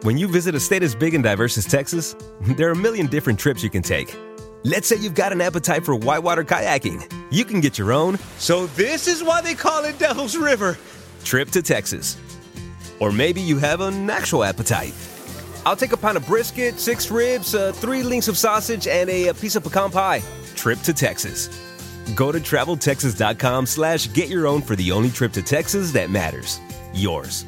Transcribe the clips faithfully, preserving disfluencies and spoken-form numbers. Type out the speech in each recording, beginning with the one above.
When you visit a state as big and diverse as Texas, there are a million different trips you can take. Let's say you've got an appetite for whitewater kayaking. You can get your own, so this is why they call it Devil's River, trip to Texas. Or maybe you have an actual appetite. I'll take a pound of brisket, six ribs, uh, three links of sausage, and a, a piece of pecan pie. Trip to Texas. Go to travel texas dot com slash get your own for the only trip to Texas that matters. Yours.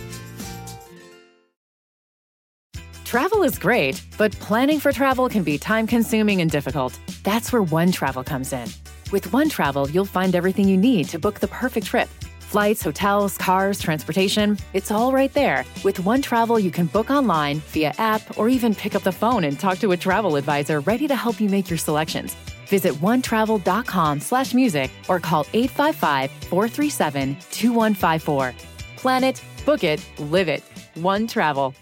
Travel is great, but planning for travel can be time-consuming and difficult. That's where OneTravel comes in. With OneTravel, you'll find everything you need to book the perfect trip. Flights, hotels, cars, transportation, it's all right there. With OneTravel, you can book online, via app, or even pick up the phone and talk to a travel advisor ready to help you make your selections. Visit onetravel.com slash music or call eight five five, four three seven, two one five four. Plan it, book it, live it. OneTravel.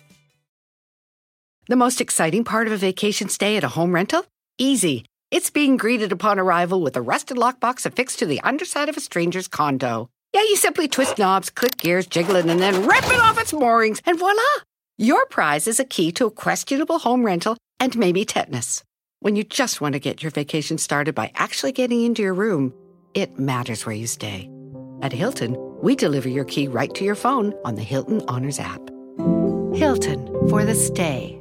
The most exciting part of a vacation stay at a home rental? Easy. It's being greeted upon arrival with a rusted lockbox affixed to the underside of a stranger's condo. Yeah, you simply twist knobs, click gears, jiggle it, and then rip it off its moorings, and voila! Your prize is a key to a questionable home rental and maybe tetanus. When you just want to get your vacation started by actually getting into your room, it matters where you stay. At Hilton, we deliver your key right to your phone on the Hilton Honors app. Hilton for the stay.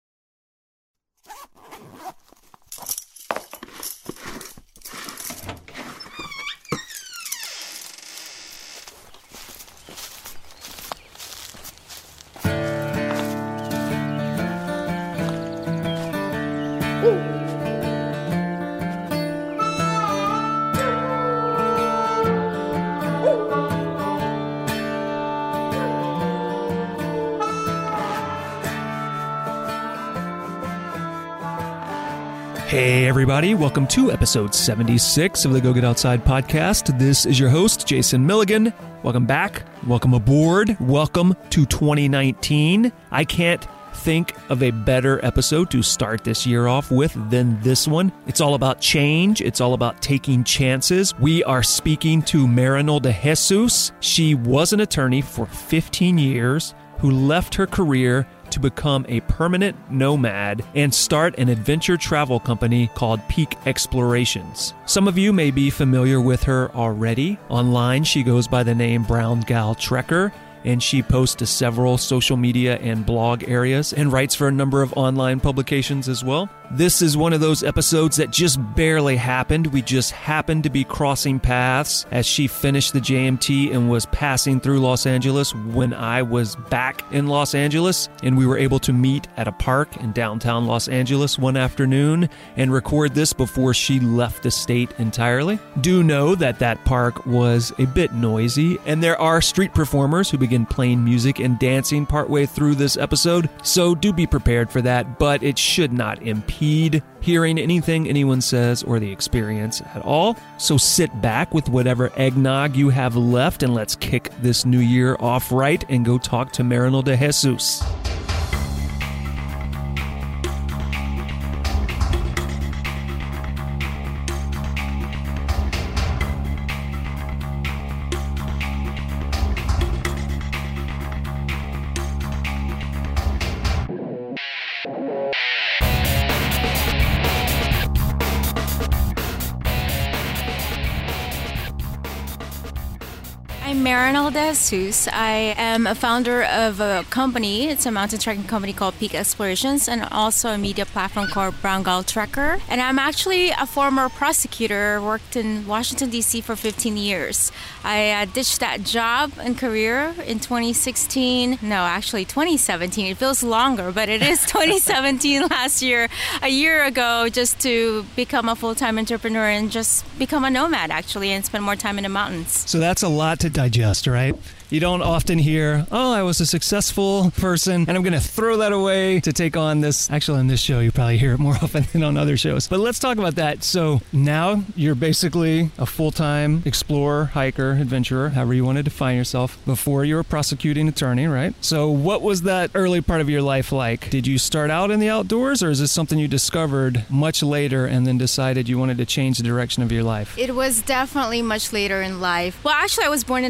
Hey everybody, welcome to episode seventy-six of the Go Get Outside podcast. This is your host, Jason Milligan. Welcome back, welcome aboard, welcome to twenty nineteen. I can't think of a better episode to start this year off with than this one. It's all about change. It's all about taking chances. We are speaking to Marinol de Jesus. She was an attorney for fifteen years who left her career to become a permanent nomad and start an adventure travel company called Peak Explorations. Some of you may be familiar with her already. Online, she goes by the name Brown Gal Trekker, and she posts to several social media and blog areas and writes for a number of online publications as well. This is one of those episodes that just barely happened. We just happened to be crossing paths as she finished the J M T and was passing through Los Angeles when I was back in Los Angeles, and we were able to meet at a park in downtown Los Angeles one afternoon and record this before she left the state entirely. Do know that that park was a bit noisy, and there are street performers who begin playing music and dancing partway through this episode, so do be prepared for that, but it should not impede hearing anything anyone says or the experience at all. So sit back with whatever eggnog you have left and let's kick this new year off right and go talk to Marinol de Jesus. Marinol de Jesus. I am a founder of a company. It's a mountain trekking company called Peak Explorations and also a media platform called Brown Gal Trekker. And I'm actually a former prosecutor, worked in Washington, D C for fifteen years. I uh, ditched that job and career in twenty sixteen. No, actually twenty seventeen. It feels longer, but it is twenty seventeen last year, a year ago, just to become a full-time entrepreneur and just become a nomad, actually, and spend more time in the mountains. So that's a lot to digest, right? You don't often hear, oh, I was a successful person, and I'm going to throw that away to take on this. Actually, on this show, you probably hear it more often than on other shows. But let's talk about that. So now you're basically a full-time explorer, hiker, adventurer, however you want to define yourself. Before you were a prosecuting attorney, right? So what was that early part of your life like? Did you start out in the outdoors, or is this something you discovered much later and then decided you wanted to change the direction of your life? It was definitely much later in life. Well, actually, I was born in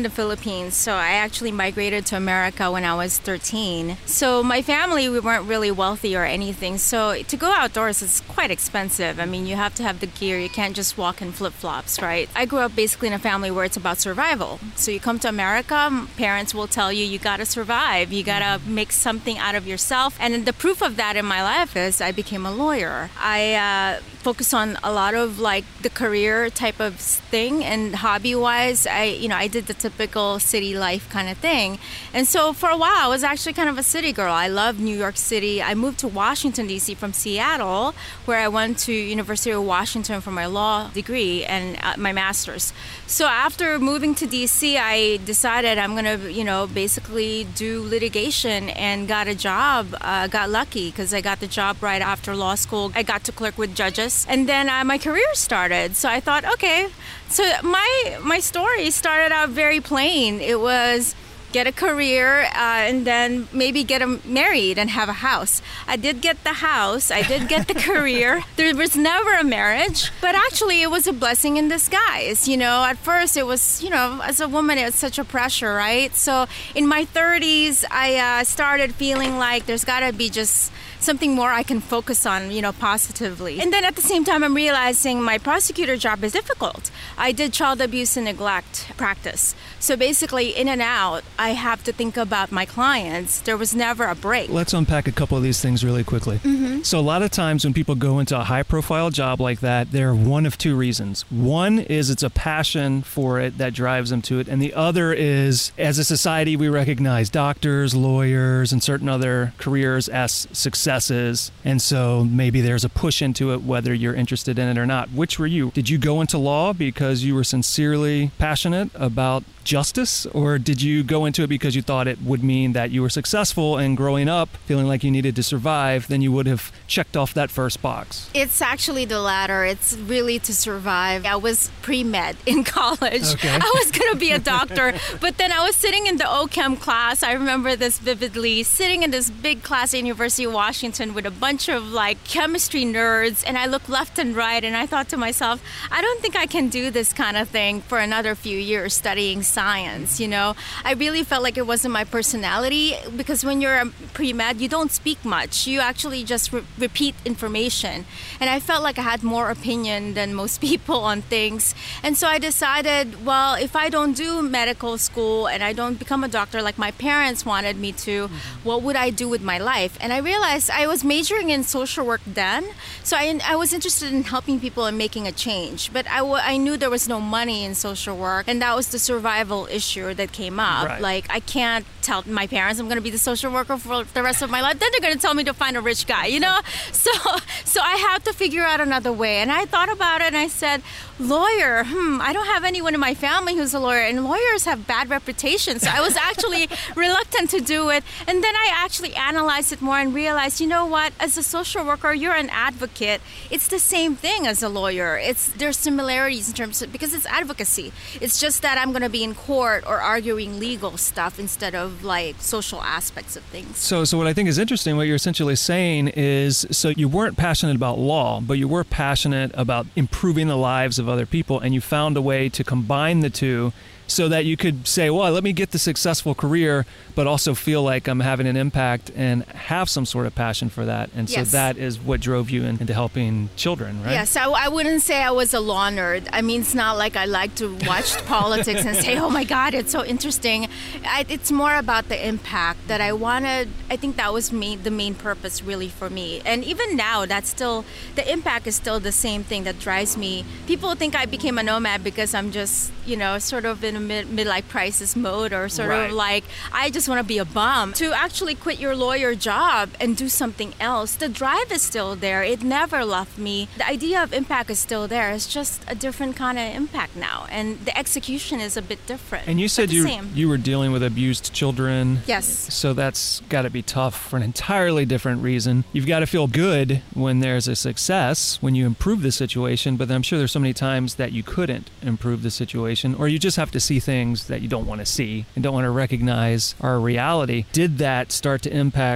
the Philippines, so I actually migrated to America when I was thirteen. So my family, we weren't really wealthy or anything. So to go outdoors is quite expensive. I mean, you have to have the gear. You can't just walk in flip-flops, right? I grew up basically in a family where it's about survival. So you come to America, parents will tell you, you got to survive. You got to make something out of yourself. And the proof of that in my life is I became a lawyer. I uh, focus on a lot of like the career type of thing, and hobby-wise, I you know I did the typical city life kind of thing. And so for a while, I was actually kind of a city girl. I loved New York City. I moved to Washington, D C from Seattle, where I went to University of Washington for my law degree and uh, my master's. So after moving to D C, I decided I'm going to, you know, basically do litigation, and got a job. Uh, got lucky because I got the job right after law school. I got to clerk with judges, and then uh, my career started. So I thought, okay, so my my story started out very plain. It was get a career uh, and then maybe get a, married and have a house. I did get the house. I did get the career. There was never a marriage, but actually it was a blessing in disguise. You know, at first it was, you know, as a woman, it was such a pressure, right? So in my thirties, I uh, started feeling like there's got to be just something more I can focus on, you know, positively. And then at the same time, I'm realizing my prosecutor job is difficult. I did child abuse and neglect practice. So basically, in and out, I have to think about my clients. There was never a break. Let's unpack a couple of these things really quickly. Mm-hmm. So a lot of times when people go into a high-profile job like that, there are one of two reasons. One is it's a passion for it that drives them to it, and the other is, as a society, we recognize doctors, lawyers, and certain other careers as successes, and so maybe there's a push into it whether you're interested in it or not. Which were you? Did you go into law because you were sincerely passionate about justice, or did you go into it because you thought it would mean that you were successful and growing up feeling like you needed to survive, then you would have checked off that first box? It's actually the latter. It's really to survive. I was pre-med in college. Okay. I was going to be a doctor, but then I was sitting in the O Chem class. I remember this vividly, sitting in this big class at University of Washington with a bunch of like chemistry nerds, and I looked left and right, and I thought to myself, I don't think I can do this kind of thing for another few years studying science. You know, I really felt like it wasn't my personality, because when you're a pre-med, you don't speak much. You actually just re- repeat information. And I felt like I had more opinion than most people on things. And so I decided, well, if I don't do medical school and I don't become a doctor like my parents wanted me to, mm-hmm. what would I do with my life? And I realized I was majoring in social work then. So I, I was interested in helping people and making a change. But I, w- I knew there was no money in social work, and that was the survival issue that came up. Right. Like, I can't tell my parents I'm going to be the social worker for the rest of my life. Then they're going to tell me to find a rich guy, you know? So so I have to figure out another way. And I thought about it, and I said, lawyer, hmm, I don't have anyone in my family who's a lawyer, and lawyers have bad reputations. So I was actually reluctant to do it. And then I actually analyzed it more and realized, you know what? As a social worker, you're an advocate. It's the same thing as a lawyer. It's there's similarities in terms of, because it's advocacy. It's just that I'm going to be in court or arguing legal stuff instead of like social aspects of things. So so what I think is interesting, what you're essentially saying is, so you weren't passionate about law, but you were passionate about improving the lives of other people, and you found a way to combine the two so that you could say, well, let me get the successful career, but also feel like I'm having an impact and have some sort of passion for that. And so yes. that is what drove you in, into helping children, right? Yes, I, I wouldn't say I was a law nerd. I mean, it's not like I like to watch politics and say, oh my God, it's so interesting. I, it's more about the impact that I wanted. I think that was me, the main purpose really for me. And even now, that's still, the impact is still the same thing that drives me. People think I became a nomad because I'm just, you know, sort of in a mid, midlife crisis mode, or sort right. of like, I just want to be a bum. To actually quit your lawyer job and do something else, the drive is still there. It never left me. The idea of impact is still there. It's just a different kind of impact now, and the execution is a bit different. And you said you same. you were dealing with abused children. Yes. So that's got to be tough for an entirely different reason. You've got to feel good when there's a success, when you improve the situation, but I'm sure there's so many times that you couldn't improve the situation, or you just have to see things that you don't want to see and don't want to recognize are a reality. Did that start to impact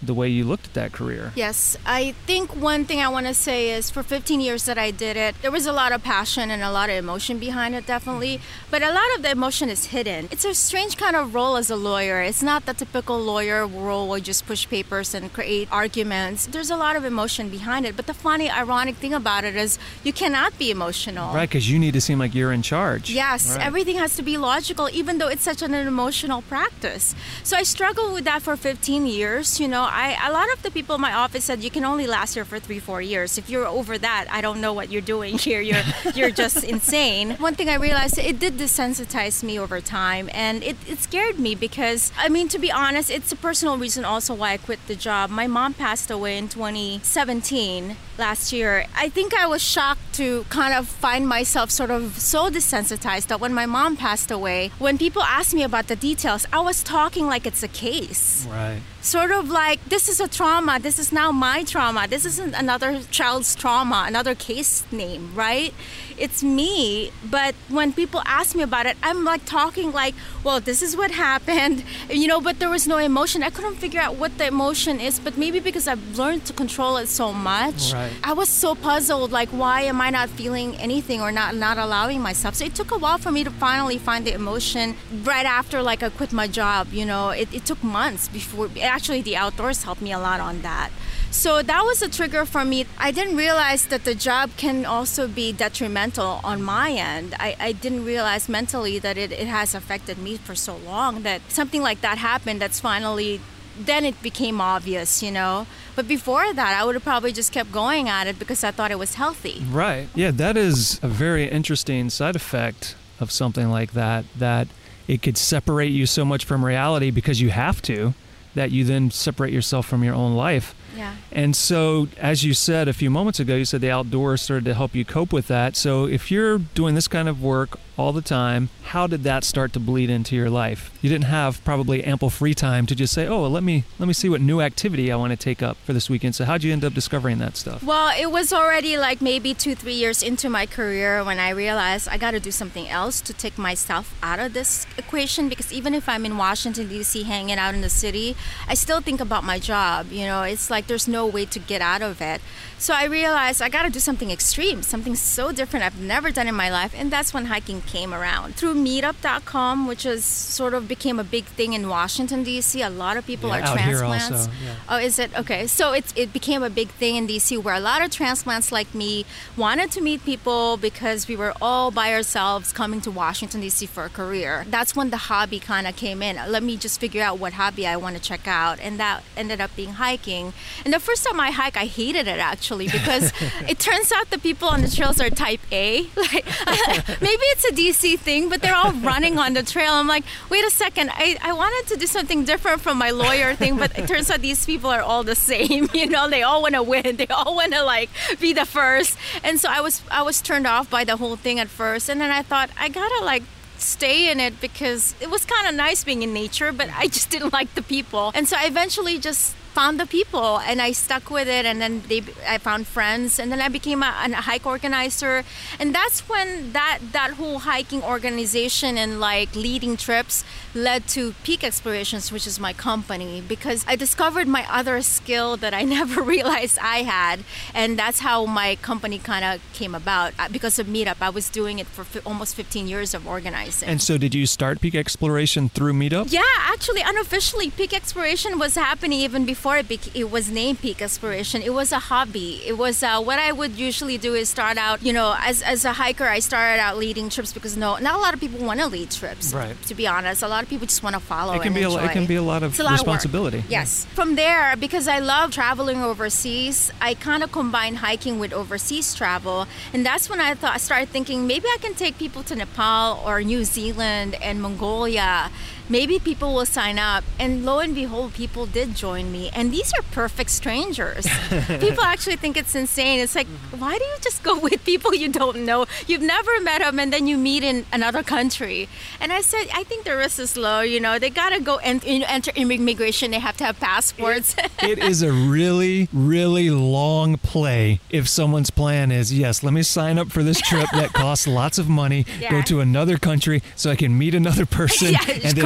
the way you looked at that career. Yes, I think one thing I want to say is for fifteen years that I did it, there was a lot of passion and a lot of emotion behind it, definitely. But a lot of the emotion is hidden. It's a strange kind of role as a lawyer. It's not the typical lawyer role where you just push papers and create arguments. There's a lot of emotion behind it. But the funny, ironic thing about it is you cannot be emotional. Right, because you need to seem like you're in charge. Yes, right. Everything has to be logical, even though it's such an emotional practice. So I struggled with that for fifteen years. You know, I a lot of the people in my office said you can only last here for three, four years. If you're over that, I don't know what you're doing here. You're you're just insane. One thing I realized, it did desensitize me over time, and it, it scared me because, I mean, to be honest, it's a personal reason also why I quit the job. My mom passed away in twenty seventeen, last year. I think I was shocked to kind of find myself sort of so desensitized that when my mom passed away, when people asked me about the details, I was talking like it's a case. Right. Sort of like, this is a trauma. This is now my trauma. This isn't another child's trauma, another case name, right? It's me. But when people ask me about it, I'm like talking like, well, this is what happened, you know, but there was no emotion. I couldn't figure out what the emotion is, but maybe because I've learned to control it so much, right. I was so puzzled, like, why am I not feeling anything or not, not allowing myself? So it took a while for me to finally find the emotion right after, like, I quit my job, you know. It, it took months before. Actually, the outdoors helped me a lot on that. So that was a trigger for me. I didn't realize that the job can also be detrimental on my end. I, I didn't realize mentally that it, it has affected me for so long, that something like that happened. That's finally, then it became obvious, you know. But before that, I would have probably just kept going at it because I thought it was healthy. Right. Yeah, that is a very interesting side effect of something like that, that it could separate you so much from reality because you have to, that you then separate yourself from your own life. Yeah. And so, as you said a few moments ago, you said the outdoors started to help you cope with that. So if you're doing this kind of work all the time, how did that start to bleed into your life? You didn't have probably ample free time to just say, oh, well, let me let me see what new activity I want to take up for this weekend. So how'd you end up discovering that stuff? Well, it was already like maybe two, three years into my career when I realized I got to do something else to take myself out of this equation, because even if I'm in Washington, D C, hanging out in the city, I still think about my job. You know, it's like there's no way to get out of it. So I realized I got to do something extreme, something so different I've never done in my life. And that's when hiking came around. Through meetup dot com, which is sort of became a big thing in Washington, D C. A lot of people yeah, are out transplants. Here also, yeah. Oh, is it? Okay. So it's, it became a big thing in D C where a lot of transplants like me wanted to meet people because we were all by ourselves coming to Washington, D C for a career. That's when the hobby kind of came in. Let me just figure out what hobby I want to check out. And that ended up being hiking. And the first time I hiked, I hated it actually, because it turns out the people on the trails are type A. Like, maybe it's a D C thing, but they're all running on the trail. I'm like, wait a second, I, I wanted to do something different from my lawyer thing, but it turns out these people are all the same. You know, they all want to win. They all want to like be the first. And so I was I was turned off by the whole thing at first. And then I thought, I gotta like stay in it because it was kind of nice being in nature, but I just didn't like the people. And so I eventually just found the people and I stuck with it, and then they I found friends, and then I became a, a hike organizer. And that's when that that whole hiking organization and like leading trips led to Peak Explorations, which is my company, because I discovered my other skill that I never realized I had. And that's how my company kind of came about, because of Meetup. I was doing it for f- almost fifteen years of organizing. And so did you start Peak Exploration through Meetup? Yeah, actually, unofficially, Peak Exploration was happening even before Before it, bec- it was named Peak Exploration. It was a hobby. It was uh, what I would usually do is start out, you know, as as a hiker, I started out leading trips because no, not a lot of people want to lead trips. Right. To be honest, a lot of people just want to follow. It can and be enjoy. a, it can be a lot of it's a lot responsibility. Of work. Yes. Yeah. From there, because I love traveling overseas, I kind of combine hiking with overseas travel, and that's when I thought I started thinking maybe I can take people to Nepal or New Zealand and Mongolia. Maybe people will sign up. And lo and behold, people did join me. And these are perfect strangers. People actually think it's insane. It's like, why do you just go with people you don't know? You've never met them, and then you meet in another country. And I said, I think the risk is low. You know, they got to go and ent- enter immigration. They have to have passports. It, it is a really, really long play if someone's plan is, yes, let me sign up for this trip that costs lots of money, Yeah. go to another country so I can meet another person, Yeah, and then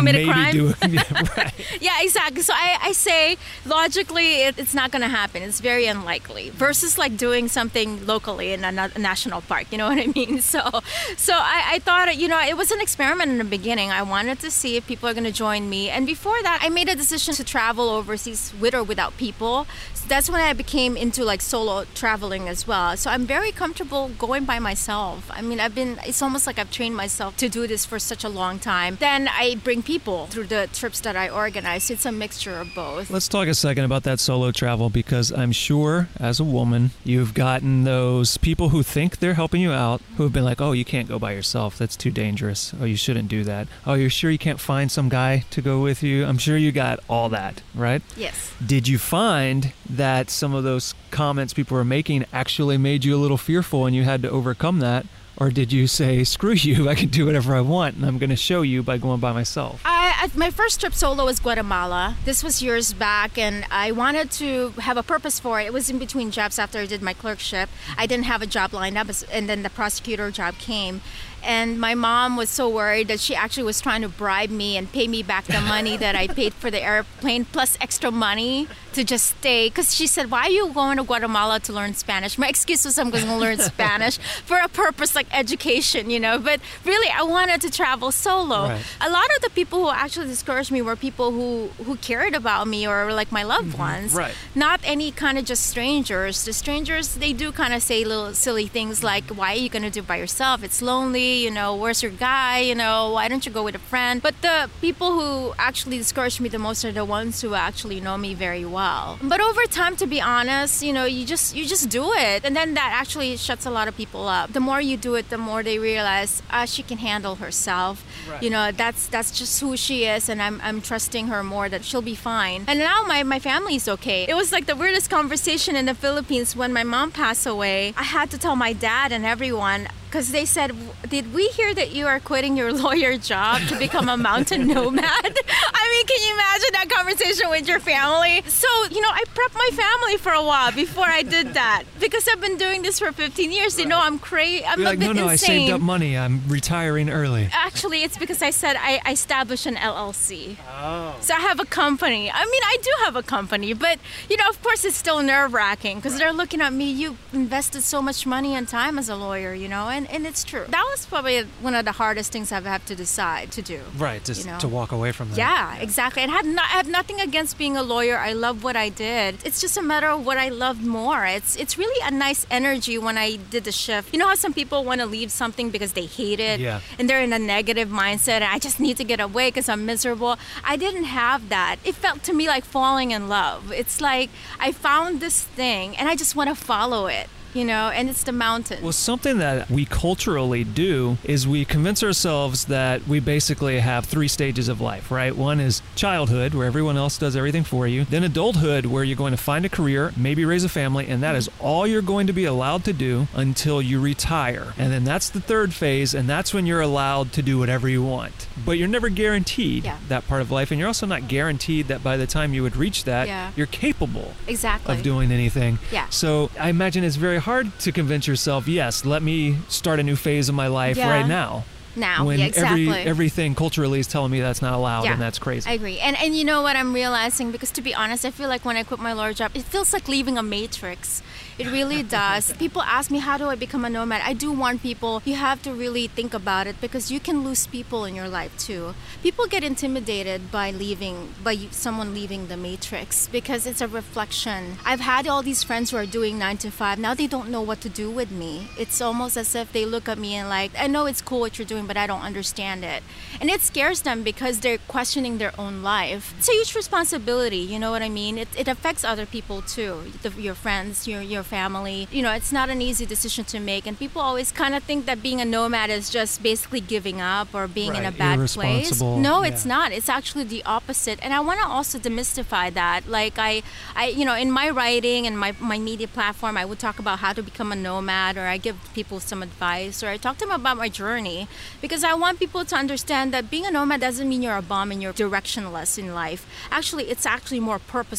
commit maybe a crime. do it. Yeah, right. Yeah, exactly. So I, I say logically it, it's not going to happen. It's very unlikely versus like doing something locally in a, na- a national park. You know what I mean? So so I, I thought, you know, it was an experiment in the beginning. I wanted to see if people are going to join me. And before that, I made a decision to travel overseas with or without people. So that's when I became into like solo traveling as well. So I'm very comfortable going by myself. I mean, I've been, it's almost like I've trained myself to do this for such a long time. Then I bring people through the trips that I organize. It's a mixture of both. Let's talk a second about that solo travel, because I'm sure as a woman, you've gotten those people who think they're helping you out, who have been like, oh, you can't go by yourself. That's too dangerous. Oh, you shouldn't do that. Oh, you're sure you can't find some guy to go with you? I'm sure you got all that, right? Yes. Did you find that some of those comments people were making actually made you a little fearful and you had to overcome that? Or did you say, screw you, I can do whatever I want and I'm going to show you by going by myself? I, I, my first trip solo was Guatemala. This was years back and I wanted to have a purpose for it. It was in between jobs after I did my clerkship. I didn't have a job lined up and then the prosecutor job came. And my mom was so worried that she actually was trying to bribe me and pay me back the money that I paid for the airplane plus extra money to just stay. Because she said, why are you going to Guatemala to learn Spanish? My excuse was I'm going to learn Spanish for a purpose like education, you know. But really, I wanted to travel solo. Right. A lot of the people who actually discouraged me were people who, who cared about me or like my loved mm-hmm. ones. Right. Not any kind of just strangers. The strangers, they do kind of say little silly things like, why are you going to do it by yourself? It's lonely. You know, where's your guy? You know, why don't you go with a friend? But the people who actually discourage me the most are the ones who actually know me very well. But over time, to be honest, you know, you just you just do it, and then that actually shuts a lot of people up. The more you do it, the more they realize, ah, she can handle herself. Right. You know, that's that's just who she is, and I'm I'm trusting her more that she'll be fine. And now my my family's okay. It was like the weirdest conversation in the Philippines when my mom passed away. I had to tell my dad and everyone. Because they said, did we hear that you are quitting your lawyer job to become a mountain nomad? I mean, can you imagine that conversation with your family? So, you know, I prepped my family for a while before I did that. Because I've been doing this for fifteen years. Right. You know, I'm crazy. I'm You're a like, bit no, no, insane. I saved up money. I'm retiring early. Actually, it's because I said I, I established an L L C. Oh. So I have a company. I mean, I do have a company. But, you know, of course, it's still nerve-wracking. Because right. they're looking at me. You invested so much money and time as a lawyer, you know. And, and it's true. That was probably one of the hardest things I've had to decide to do. Right, just you know? to walk away from that. Yeah, yeah. exactly. It had not, I had nothing against being a lawyer. I love what I did. It's just a matter of what I loved more. It's it's really a nice energy when I did the shift. You know how some people want to leave something because they hate it? Yeah. And they're in a negative mindset. And I just need to get away because I'm miserable. I didn't have that. It felt to me like falling in love. It's like I found this thing and I just want to follow it. You know, and it's the mountains. Well, something that we culturally do is we convince ourselves that we basically have three stages of life, right? One is childhood, where everyone else does everything for you. Then adulthood, where you're going to find a career, maybe raise a family, and that is all you're going to be allowed to do until you retire. And then that's the third phase, and that's when you're allowed to do whatever you want. But you're never guaranteed yeah. that part of life, and you're also not guaranteed that by the time you would reach that, yeah. you're capable exactly. of doing anything. Yeah. So I imagine it's very hard to convince yourself, yes, let me start a new phase of my life yeah. right now. Now, when yeah, exactly. every, everything culturally is telling me that's not allowed yeah, and that's crazy. I agree. And and you know what I'm realizing, because to be honest, I feel like when I quit my lawyer job, it feels like leaving a matrix. It really does. People ask me, how do I become a nomad? I do warn people, you have to really think about it because you can lose people in your life too. People get intimidated by leaving, by someone leaving the matrix because it's a reflection. I've had all these friends who are doing nine to five. Now they don't know what to do with me. It's almost as if they look at me and like, I know it's cool what you're doing, but I don't understand it. And it scares them because they're questioning their own life. It's a huge responsibility, you know what I mean? It, it affects other people too, the, your friends, your, your family. You know, it's not an easy decision to make. And people always kind of think that being a nomad is just basically giving up or being right. in a bad place. No, yeah. it's not. It's actually the opposite. And I want to also demystify that. Like I, I, you know, in my writing and my, my media platform, I would talk about how to become a nomad, or I give people some advice, or I talk to them about my journey, because I want people to understand that being a nomad doesn't mean you're a bum and you're directionless in life. Actually, it's actually more purposeful.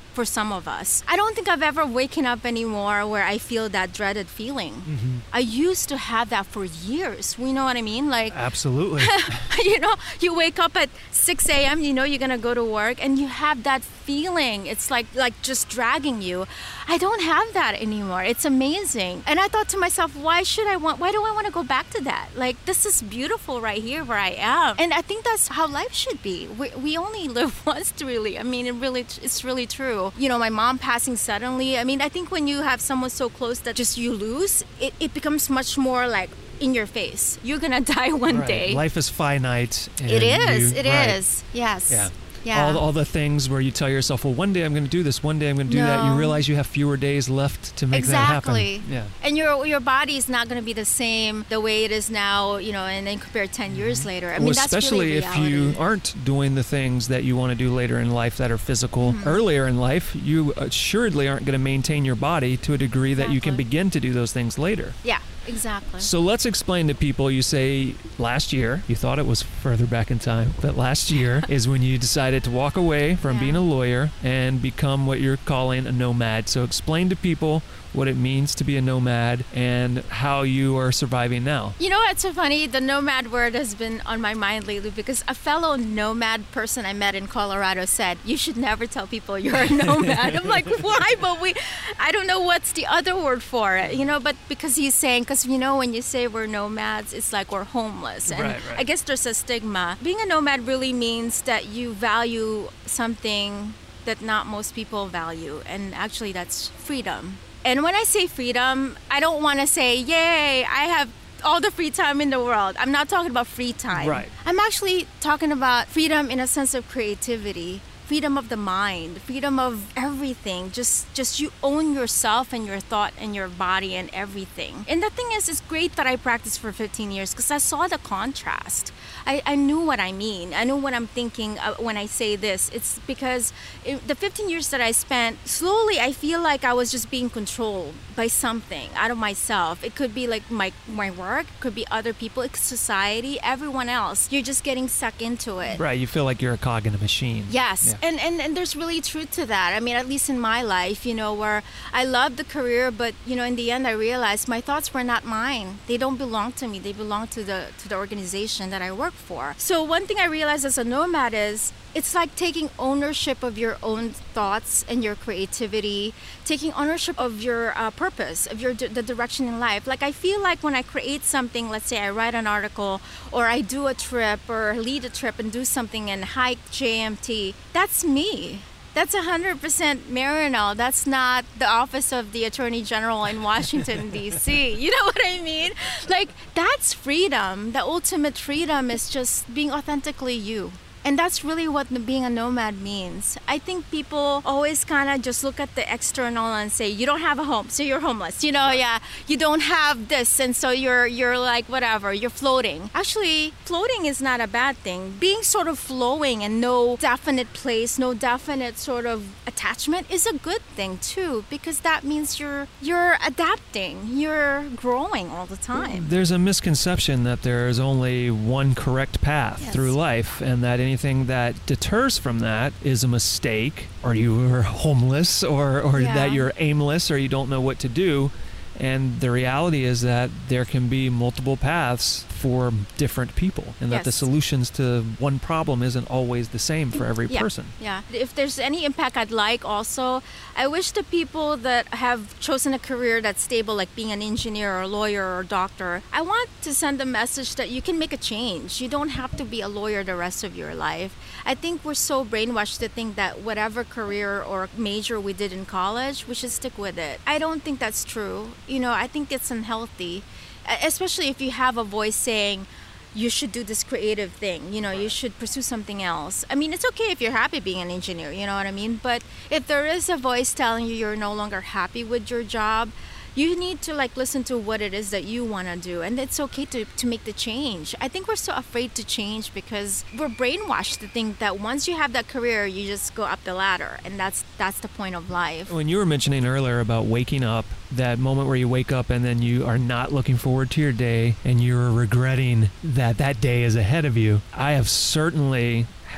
for some of us. I don't think I've ever waken up anymore where I feel that dreaded feeling. Mm-hmm. I used to have that for years. You know what I mean? Like absolutely. You know, you wake up at six a.m., you know you're going to go to work, and you have that feeling. It's like like just dragging you. I don't have that anymore. It's amazing. And I thought to myself, why should I want, why do I want to go back to that? Like, this is beautiful right here where I am. And I think that's how life should be. We, we only live once, really. I mean, it really, it's really true. You know, my mom passing suddenly. I mean, I think when you have someone so close that just you lose, it, it becomes much more like in your face. You're going to die one right. day. Life is finite. And it is. You, it right. is. Yes. Yeah. Yeah. All, all the things where you tell yourself, well, one day I'm going to do this, one day I'm going to do no. that. You realize you have fewer days left to make exactly. that happen. Yeah. And your your body is not going to be the same the way it is now, you know, and then compare ten years later. I well, mean, that's especially really if reality. you aren't doing the things that you want to do later in life that are physical. Mm-hmm. Earlier in life, you assuredly aren't going to maintain your body to a degree exactly. that you can begin to do those things later. Yeah. Exactly. So let's explain to people, you say last year, you thought it was further back in time, but last year is when you decided to walk away from yeah. being a lawyer and become what you're calling a nomad. So explain to people what it means to be a nomad and how you are surviving now. You know what's so funny? The nomad word has been on my mind lately because a fellow nomad person I met in Colorado said, you should never tell people you're a nomad. I'm like, why? But we, I don't know what's the other word for it, you know, but because he's saying, because you know, when you say we're nomads, it's like we're homeless. And right, right. I guess there's a stigma. Being a nomad really means that you value something that not most people value. And actually that's freedom. And when I say freedom, I don't want to say, yay, I have all the free time in the world. I'm not talking about free time. Right. I'm actually talking about freedom in a sense of creativity, freedom of the mind, freedom of everything. Just just you own yourself and your thought and your body and everything. And the thing is, it's great that I practiced for fifteen years because I saw the contrast. I, I knew what I mean. I knew what I'm thinking uh, when I say this. It's because it, the fifteen years that I spent, slowly I feel like I was just being controlled by something out of myself. It could be like my, my work, it could be other people, it's society, everyone else. You're just getting sucked into it. Right, you feel like you're a cog in a machine. Yes, yeah. and, and, and there's really truth to that. I mean, at least in my life, you know, where I loved the career, but, you know, in the end I realized my thoughts were not mine. They don't belong to me. They belong to the to the organization that I work for. So one thing I realized as a nomad is it's like taking ownership of your own thoughts and your creativity, taking ownership of your uh, purpose, of your the direction in life. Like I feel like when I create something, let's say I write an article or I do a trip or lead a trip and do something and hike J M T, that's me. That's one hundred percent Marino. That's not the office of the Attorney General in Washington, D C You know what I mean? Like, that's freedom. The ultimate freedom is just being authentically you. And that's really what being a nomad means. I think people always kind of just look at the external and say, you don't have a home, so you're homeless. You know, yeah, you don't have this, and so you're you're like whatever, you're floating. Actually, floating is not a bad thing. Being sort of flowing and no definite place, no definite sort of attachment is a good thing too, because that means you're you're adapting, you're growing all the time. There's a misconception that there is only one correct path Yes. through life, and that anything that deters from that is a mistake, or you are homeless, or, or Yeah. that you're aimless, or you don't know what to do. And the reality is that there can be multiple paths for different people, and that the Yes. solutions to one problem isn't always the same for every yeah, person. Yeah. If there's any impact I'd like also, I wish the people that have chosen a career that's stable, like being an engineer or a lawyer or a doctor, I want to send a message that you can make a change. You don't have to be a lawyer the rest of your life. I think we're so brainwashed to think that whatever career or major we did in college, we should stick with it. I don't think that's true. You know, I think it's unhealthy, especially if you have a voice saying, you should do this creative thing, you know, you should pursue something else. I mean, it's okay if you're happy being an engineer, you know what I mean? But if there is a voice telling you you're no longer happy with your job, you need to like listen to what it is that you want to do, and it's okay to, to make the change. I think we're so afraid to change because we're brainwashed to think that once you have that career, you just go up the ladder, and that's that's the point of life. When you were mentioning earlier about waking up, that moment where you wake up and then you are not looking forward to your day and you're regretting that that day is ahead of you, I have certainly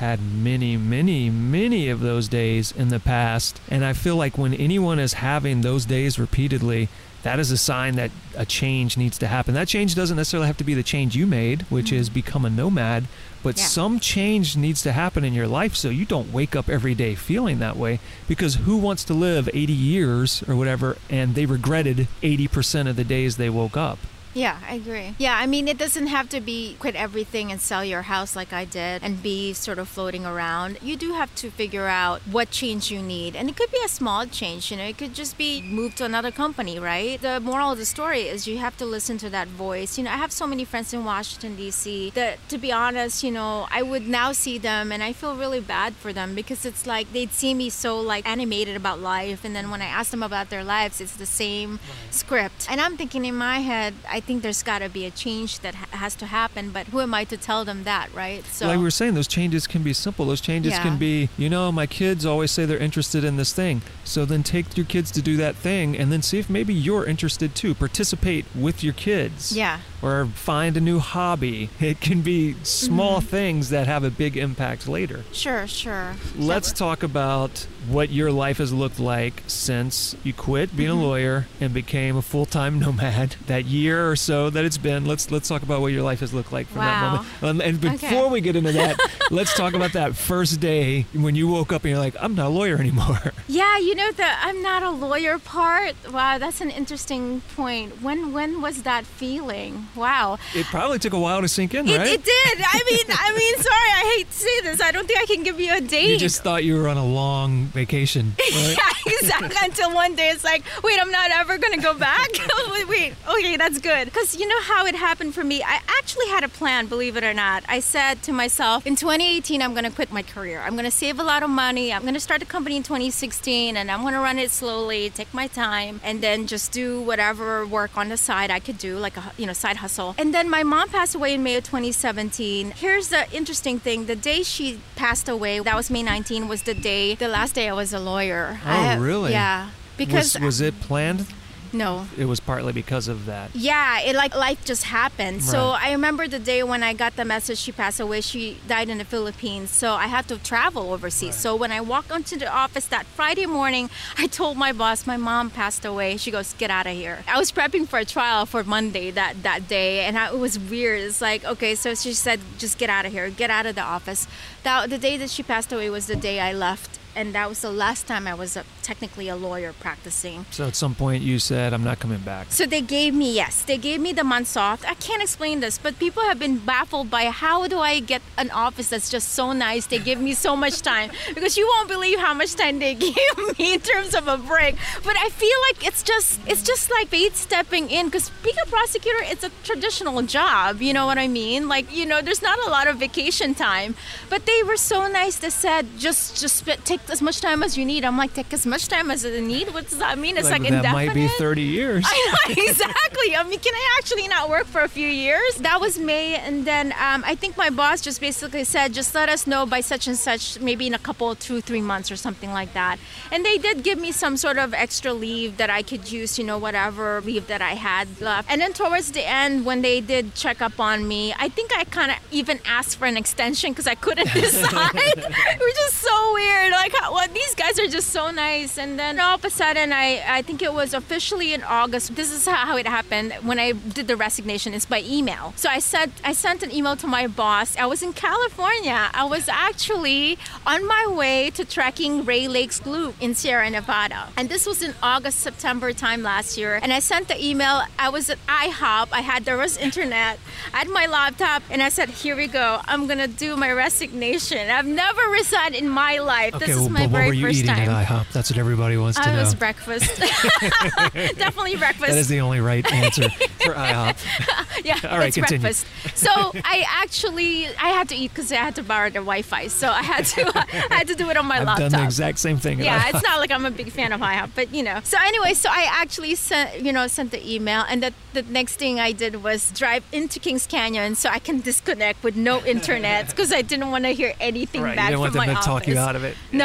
had many, many, many of those days in the past. And I feel like when anyone is having those days repeatedly, that is a sign that a change needs to happen. That change doesn't necessarily have to be the change you made, which mm-hmm. is become a nomad, but yeah. some change needs to happen in your life so you don't wake up every day feeling that way. Because who wants to live eighty years or whatever and they regretted eighty percent of the days they woke up? Yeah, I agree. Yeah, I mean, it doesn't have to be quit everything and sell your house like I did and be sort of floating around. You do have to figure out what change you need. And it could be a small change, you know, it could just be move to another company, right? The moral of the story is you have to listen to that voice. You know, I have so many friends in Washington, D C that, to be honest, you know, I would now see them and I feel really bad for them because it's like they'd see me so like animated about life. And then when I ask them about their lives, it's the same right. script. And I'm thinking in my head, I I think there's got to be a change that ha- has to happen, but who am I to tell them that, right? So, like we were saying, those changes can be simple. Those changes yeah. can be, you know, my kids always say they're interested in this thing. So then take your kids to do that thing and then see if maybe you're interested too. Participate with your kids. Yeah. Or find a new hobby. It can be small mm-hmm. things that have a big impact later. Sure, sure. Let's Never. talk about what your life has looked like since you quit being mm-hmm. a lawyer and became a full-time nomad. That year or so that it's been. Let's let's talk about what your life has looked like from wow. that moment. Um, and before okay. we get into that, let's talk about that first day when you woke up and you're like, I'm not a lawyer anymore. Yeah, you know, the I'm not a lawyer part. Wow, that's an interesting point. When when was that feeling? Wow. It probably took a while to sink in, it, right? It did. I mean, I mean, sorry, I hate to say this. I don't think I can give you a date. You just thought you were on a long vacation. Right? Yeah, exactly. Until one day it's like, wait, I'm not ever going to go back? Wait, okay, that's good. Because you know how it happened for me? I actually had a plan, believe it or not. I said to myself, in twenty eighteen, I'm going to quit my career. I'm going to save a lot of money. I'm going to start a company in twenty sixteen, and I'm going to run it slowly, take my time, and then just do whatever work on the side I could do, like a you know side hustle. And then my mom passed away in May of twenty seventeen. Here's the interesting thing. The day she passed away, that was May nineteenth, was the day, the last day I was a lawyer. Oh, I, really? Yeah. Because was, was it planned? No. It was partly because of that. Yeah, it like life just happened. Right. So I remember the day when I got the message she passed away. She died in the Philippines. So I had to travel overseas. Right. So when I walked onto the office that Friday morning, I told my boss, my mom passed away. She goes, get out of here. I was prepping for a trial for Monday that, that day. And I, it was weird. It's like, okay, so she said, just get out of here. Get out of the office. That, the day that she passed away was the day I left. And that was the last time I was a, technically a lawyer practicing. So at some point you said, I'm not coming back. So they gave me, yes, they gave me the months off. I can't explain this, but people have been baffled by how do I get an office that's just so nice. They give me so much time because you won't believe how much time they give me in terms of a break. But I feel like it's just, it's just like fate stepping in because being a prosecutor, it's a traditional job. You know what I mean? Like, you know, there's not a lot of vacation time, but they were so nice. They said, just, just take as much time as you need. I'm like, take as much time as I need? What does that mean? It's like, like that indefinite? Might be thirty years. I know, exactly. I mean, can I actually not work for a few years? That was May, and then um, I think my boss just basically said, just let us know by such and such, maybe in a couple, two, three months or something like that. And they did give me some sort of extra leave that I could use, you know, whatever leave that I had left. And then towards the end, when they did check up on me, I think I kind of even asked for an extension because I couldn't decide, which is so weird. Like, how, well, these guys are just so nice. And then all of a sudden, I, I think it was officially in August. This is how it happened when I did the resignation. It's by email. So I said I sent an email to my boss. I was in California. I was actually on my way to trekking Ray Lakes Loop in Sierra Nevada. And this was in August, September time last year. And I sent the email. I was at IHOP. I had, there was internet. I had my laptop. And I said, here we go. I'm going to do my resignation. I've never resigned in my life. Okay, this is well, my what very were you first eating time. at IHOP? That's what everybody wants to I know. was breakfast. Definitely breakfast. That is the only right answer for IHOP. Yeah, all right, it's continue. breakfast. So I actually I had to eat because I had to borrow the Wi-Fi. So I had to I had to do it on my I've laptop. done the exact same thing. At Yeah, IHOP. it's not like I'm a big fan of IHOP, but you know. So anyway, so I actually sent you know sent the email, and the the next thing I did was drive into Kings Canyon so I can disconnect with no internet because I didn't want to hear anything right, back you didn't from want them my to office. talk you out of it. No,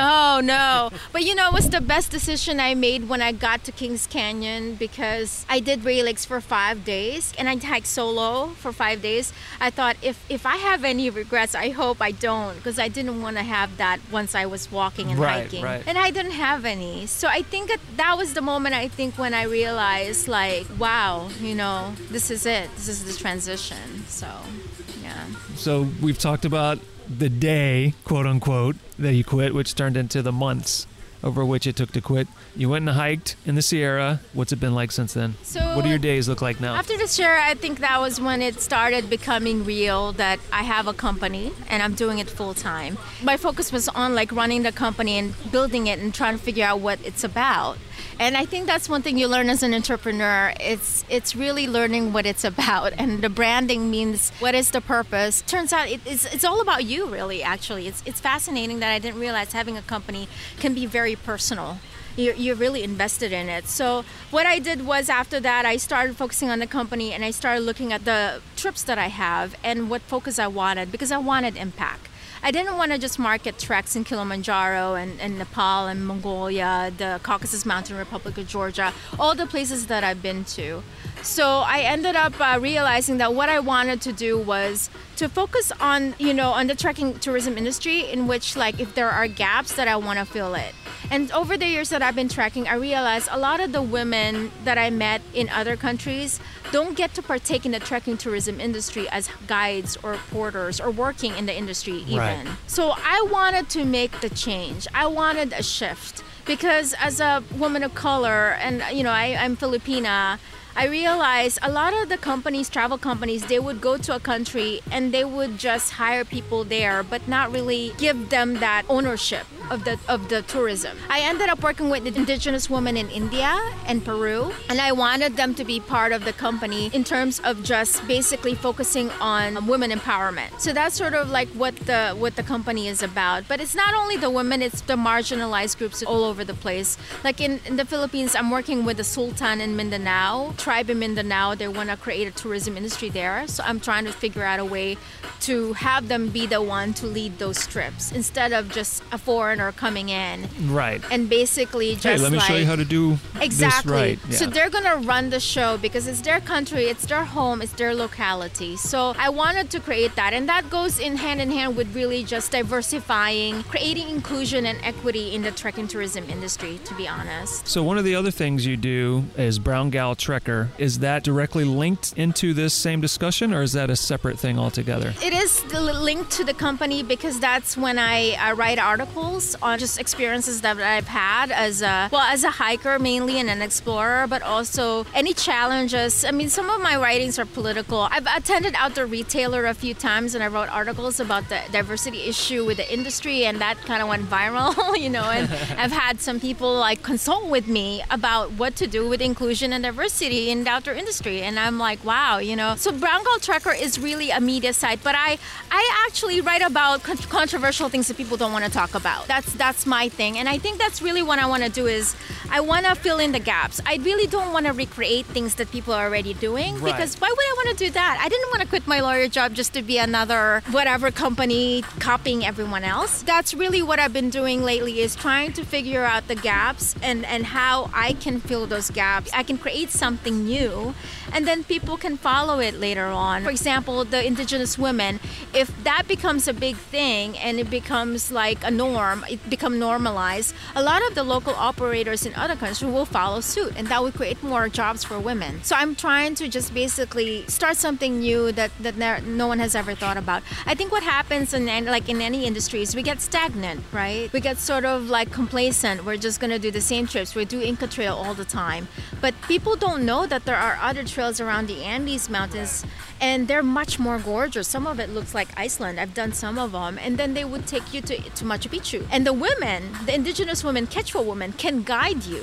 No, no. But you know, it was the best decision I made when I got to Kings Canyon, because I did Rail Lakes for five days and I hiked solo for five days. I thought if, if I have any regrets, I hope I don't, because I didn't want to have that once I was walking and Right, hiking. right. And I didn't have any. So I think that, that was the moment, I think, when I realized, like, wow, you know, this is it. This is the transition. So, yeah. So we've talked about the day, quote unquote, that you quit, which turned into the months over which it took to quit. You went and hiked in the Sierra. What's it been like since then? So what do your days look like now? After the Sierra, I think that was when it started becoming real that I have a company and I'm doing it full time. My focus was on like running the company and building it and trying to figure out what it's about. And I think that's one thing you learn as an entrepreneur. It's it's really learning what it's about. And the branding means what is the purpose. Turns out it, it's it's all about you, really, actually. It's it's fascinating that I didn't realize having a company can be very personal. You're, you're really invested in it. So what I did was, after that, I started focusing on the company and I started looking at the trips that I have and what focus I wanted, because I wanted impact. I didn't want to just market treks in Kilimanjaro and, and Nepal and Mongolia, the Caucasus Mountain Republic of Georgia, all the places that I've been to. So I ended up uh, realizing that what I wanted to do was to focus on, you know, on the trekking tourism industry, in which, like, if there are gaps, that I want to fill it. And over the years that I've been trekking, I realized a lot of the women that I met in other countries don't get to partake in the trekking tourism industry as guides or porters or working in the industry even. Right. So I wanted to make the change. I wanted a shift, because as a woman of color, and, you know, I, I'm Filipina, I realized a lot of the companies, travel companies, they would go to a country and they would just hire people there, but not really give them that ownership of the of the tourism. I ended up working with indigenous women in India and Peru, and I wanted them to be part of the company in terms of just basically focusing on women empowerment. So that's sort of like what the what the company is about. But it's not only the women, it's the marginalized groups all over the place. Like in, in the Philippines, I'm working with the Sultan in Mindanao, tribe in Mindanao. They want to create a tourism industry there. So I'm trying to figure out a way to have them be the one to lead those trips instead of just a foreigner coming in. Right. And basically just Hey, let me like, show you how to do exactly. this right. Yeah. So they're going to run the show because it's their country, it's their home, it's their locality. So I wanted to create that. And that goes in hand in hand with really just diversifying, creating inclusion and equity in the trekking tourism industry, to be honest. So one of the other things you do as Brown Gal Trekker, is that directly linked into this same discussion, or is that a separate thing altogether? It is linked to the company because that's when I, I write articles on just experiences that I've had as a, well, as a hiker mainly and an explorer, but also any challenges. I mean, some of my writings are political. I've attended Outdoor Retailer a few times and I wrote articles about the diversity issue with the industry, and that kind of went viral, you know, and I've had some people like consult with me about what to do with inclusion and diversity in the outdoor industry, and I'm like, wow, you know. So Brown Gal Trekker is really a media site, but I I actually write about con- controversial things that people don't want to talk about. That's that's my thing, and I think that's really what I want to do is I want to fill in the gaps. I really don't want to recreate things that people are already doing, Right. because why would I want to do that? I didn't want to quit my lawyer job just to be another whatever company copying everyone else. That's really what I've been doing lately, is trying to figure out the gaps and, and how I can fill those gaps. I can create something new, and then people can follow it later on. For example, the indigenous women, if that becomes a big thing and it becomes like a norm, it becomes normalized, a lot of the local operators in other countries will follow suit, and that will create more jobs for women. So I'm trying to just basically start something new that, that there, no one has ever thought about. I think what happens in like in any industry is we get stagnant, right? We get sort of like complacent. We're just going to do the same trips. We do Inca Trail all the time. But people don't know that there are other trails around the Andes Mountains, and they're much more gorgeous. Some of it looks like Iceland. I've done some of them. And then they would take you to, to Machu Picchu. And the women, the indigenous women, Quechua women, can guide you.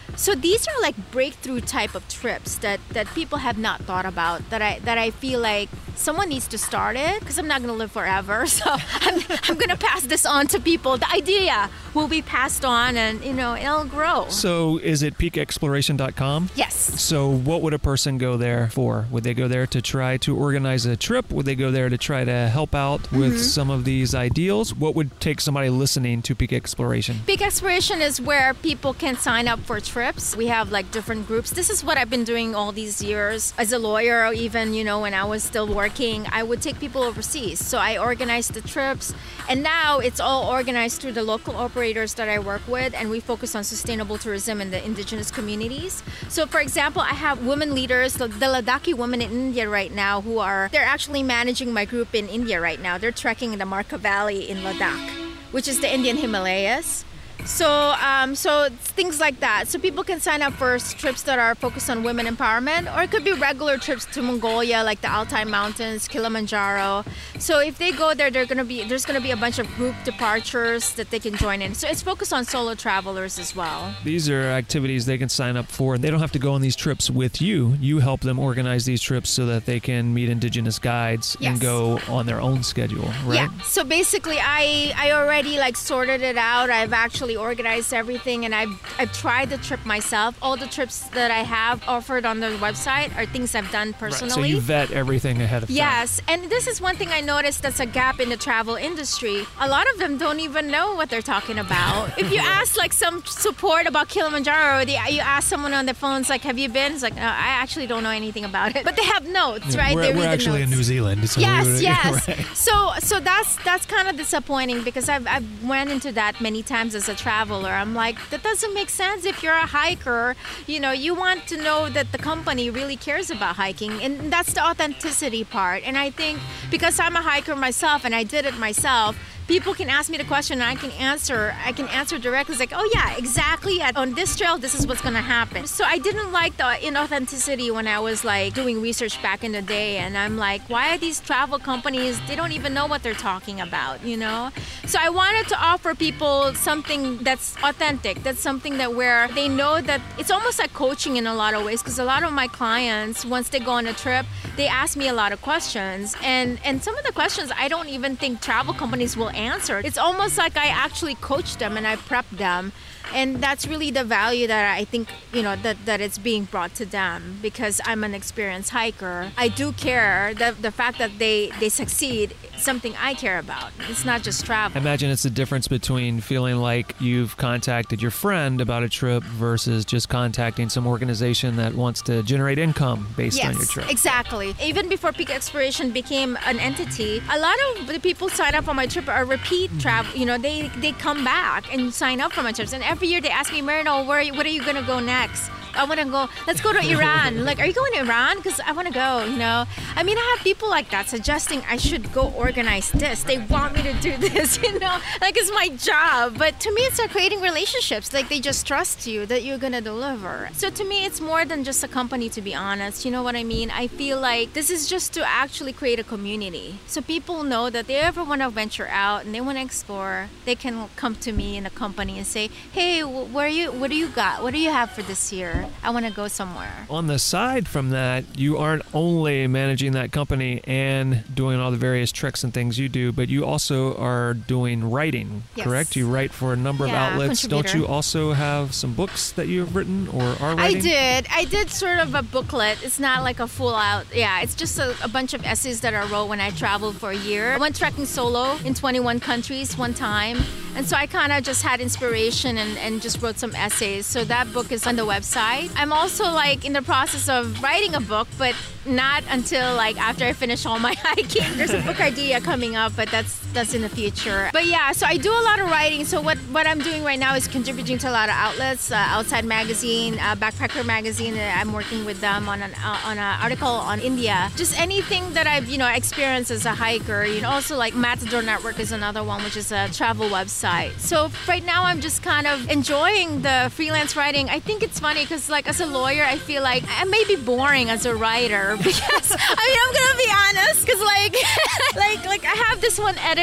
So these are like breakthrough type of trips that, that people have not thought about, that I that I feel like someone needs to start it, because I'm not going to live forever. So I'm, I'm going to pass this on to people. The idea will be passed on, and, you know, it'll grow. So is it peak exploration dot com? Yes. So what would a person go there for? Would they go there to try to organize a trip? Would they go there to try to help out with mm-hmm. some of these ideals? What would take somebody listening to Peak Exploration? Peak Exploration is where people can sign up for trips. We have like different groups. This is what I've been doing all these years. As a lawyer, or even, you know, when I was still working, I would take people overseas. So I organized the trips, and now it's all organized through the local operators that I work with, and we focus on sustainable tourism in the indigenous communities. So for example, I have women leaders, the, the Ladakhi women in India right now, who are, they're actually managing my group in India right now. They're trekking in the Marka Valley in Ladakh, which is the Indian Himalayas. So, um, so things like that. So people can sign up for trips that are focused on women empowerment, or it could be regular trips to Mongolia, like the Altai Mountains, Kilimanjaro. So if they go there, they're gonna be there's gonna be a bunch of group departures that they can join in. So it's focused on solo travelers as well. These are activities they can sign up for. They don't have to go on these trips with you. You help them organize these trips so that they can meet indigenous guides yes. and go on their own schedule, right? Yeah. So basically, I I already like sorted it out. I've actually organized everything, and I've, I've tried the trip myself. All the trips that I have offered on the website are things I've done personally. Right. So you vet everything ahead of time. Yes, and this is one thing I noticed that's a gap in the travel industry. A lot of them don't even know what they're talking about. If you ask like some support about Kilimanjaro, or the, you ask someone on the phone, it's like, have you been? It's like, no, I actually don't know anything about it. But they have notes, yeah, right? We're, they we're read actually the notes. in New Zealand. So yes, we yes. Right. So so that's that's kind of disappointing, because I've, I've went into that many times as a traveler. I'm like, that doesn't make sense. If you're a hiker, you know, you want to know that the company really cares about hiking. And that's the authenticity part. And I think because I'm a hiker myself and I did it myself, people can ask me the question and I can answer. I can answer directly. It's like, oh yeah, exactly. On this trail, this is what's going to happen. So I didn't like the inauthenticity when I was like doing research back in the day. And I'm like, why are these travel companies, they don't even know what they're talking about, you know? So I wanted to offer people something that's authentic. That's something that where they know that it's almost like coaching in a lot of ways, because a lot of my clients, once they go on a trip, they ask me a lot of questions. And, and some of the questions I don't even think travel companies will answer. It's almost like I actually coach them and I prep them. And that's really the value that I think, you know, that, that it's being brought to them, because I'm an experienced hiker. I do care. The, the fact that they, they succeed, something I care about. It's not just travel. I imagine it's the difference between feeling like you've contacted your friend about a trip versus just contacting some organization that wants to generate income based yes, on your trip. Exactly. Even before Peak Exploration became an entity, a lot of the people sign up on my trip are repeat mm-hmm. travel. You know, they, they come back and sign up for my trips. And every year they ask me, Marino, where, what are you going to go next? I want to go, let's go to Iran. Like, are you going to Iran? Because I want to go, you know. I mean, I have people like that suggesting I should go organize this. They want me to do this, you know. Like, it's my job. But to me, it's like creating relationships. Like, they just trust you that you're going to deliver. So to me, it's more than just a company, to be honest. You know what I mean? I feel like this is just to actually create a community. So people know that they ever want to venture out and they want to explore, they can come to me in a company and say, hey, where are you, what do you got? What do you have for this year? I want to go somewhere. On the side from that, you aren't only managing that company and doing all the various tricks and things you do, but you also are doing writing, yes. correct? You write for a number yeah, of outlets. Don't you also have some books that you've written or are writing? I did. I did sort of a booklet. It's not like a full out, yeah, it's just a, a bunch of essays that I wrote when I traveled for a year. I went trekking solo in twenty-one countries one time. And so I kind of just had inspiration and, and just wrote some essays. So that book is on the website. I'm also like in the process of writing a book, but not until like after I finish all my hiking. There's a book idea coming up, but that's that's in the future. But yeah, so I do a lot of writing. So what, what I'm doing right now is contributing to a lot of outlets. Uh, Outside Magazine, uh, Backpacker Magazine. Uh, I'm working with them on an uh, on an article on India. Just anything that I've you know experienced as a hiker. You know, also like Matador Network is another one, which is a travel website. So right now I'm just kind of enjoying the freelance writing. I think it's funny because like as a lawyer, I feel like I may be boring as a writer because I mean I'm gonna be honest because like like like I have this one editor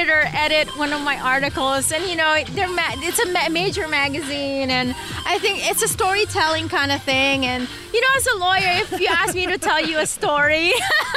editor edit one of my articles, and you know, they're ma- it's a ma- major magazine, and I think it's a storytelling kind of thing. And you know, as a lawyer, if you ask me to tell you a story,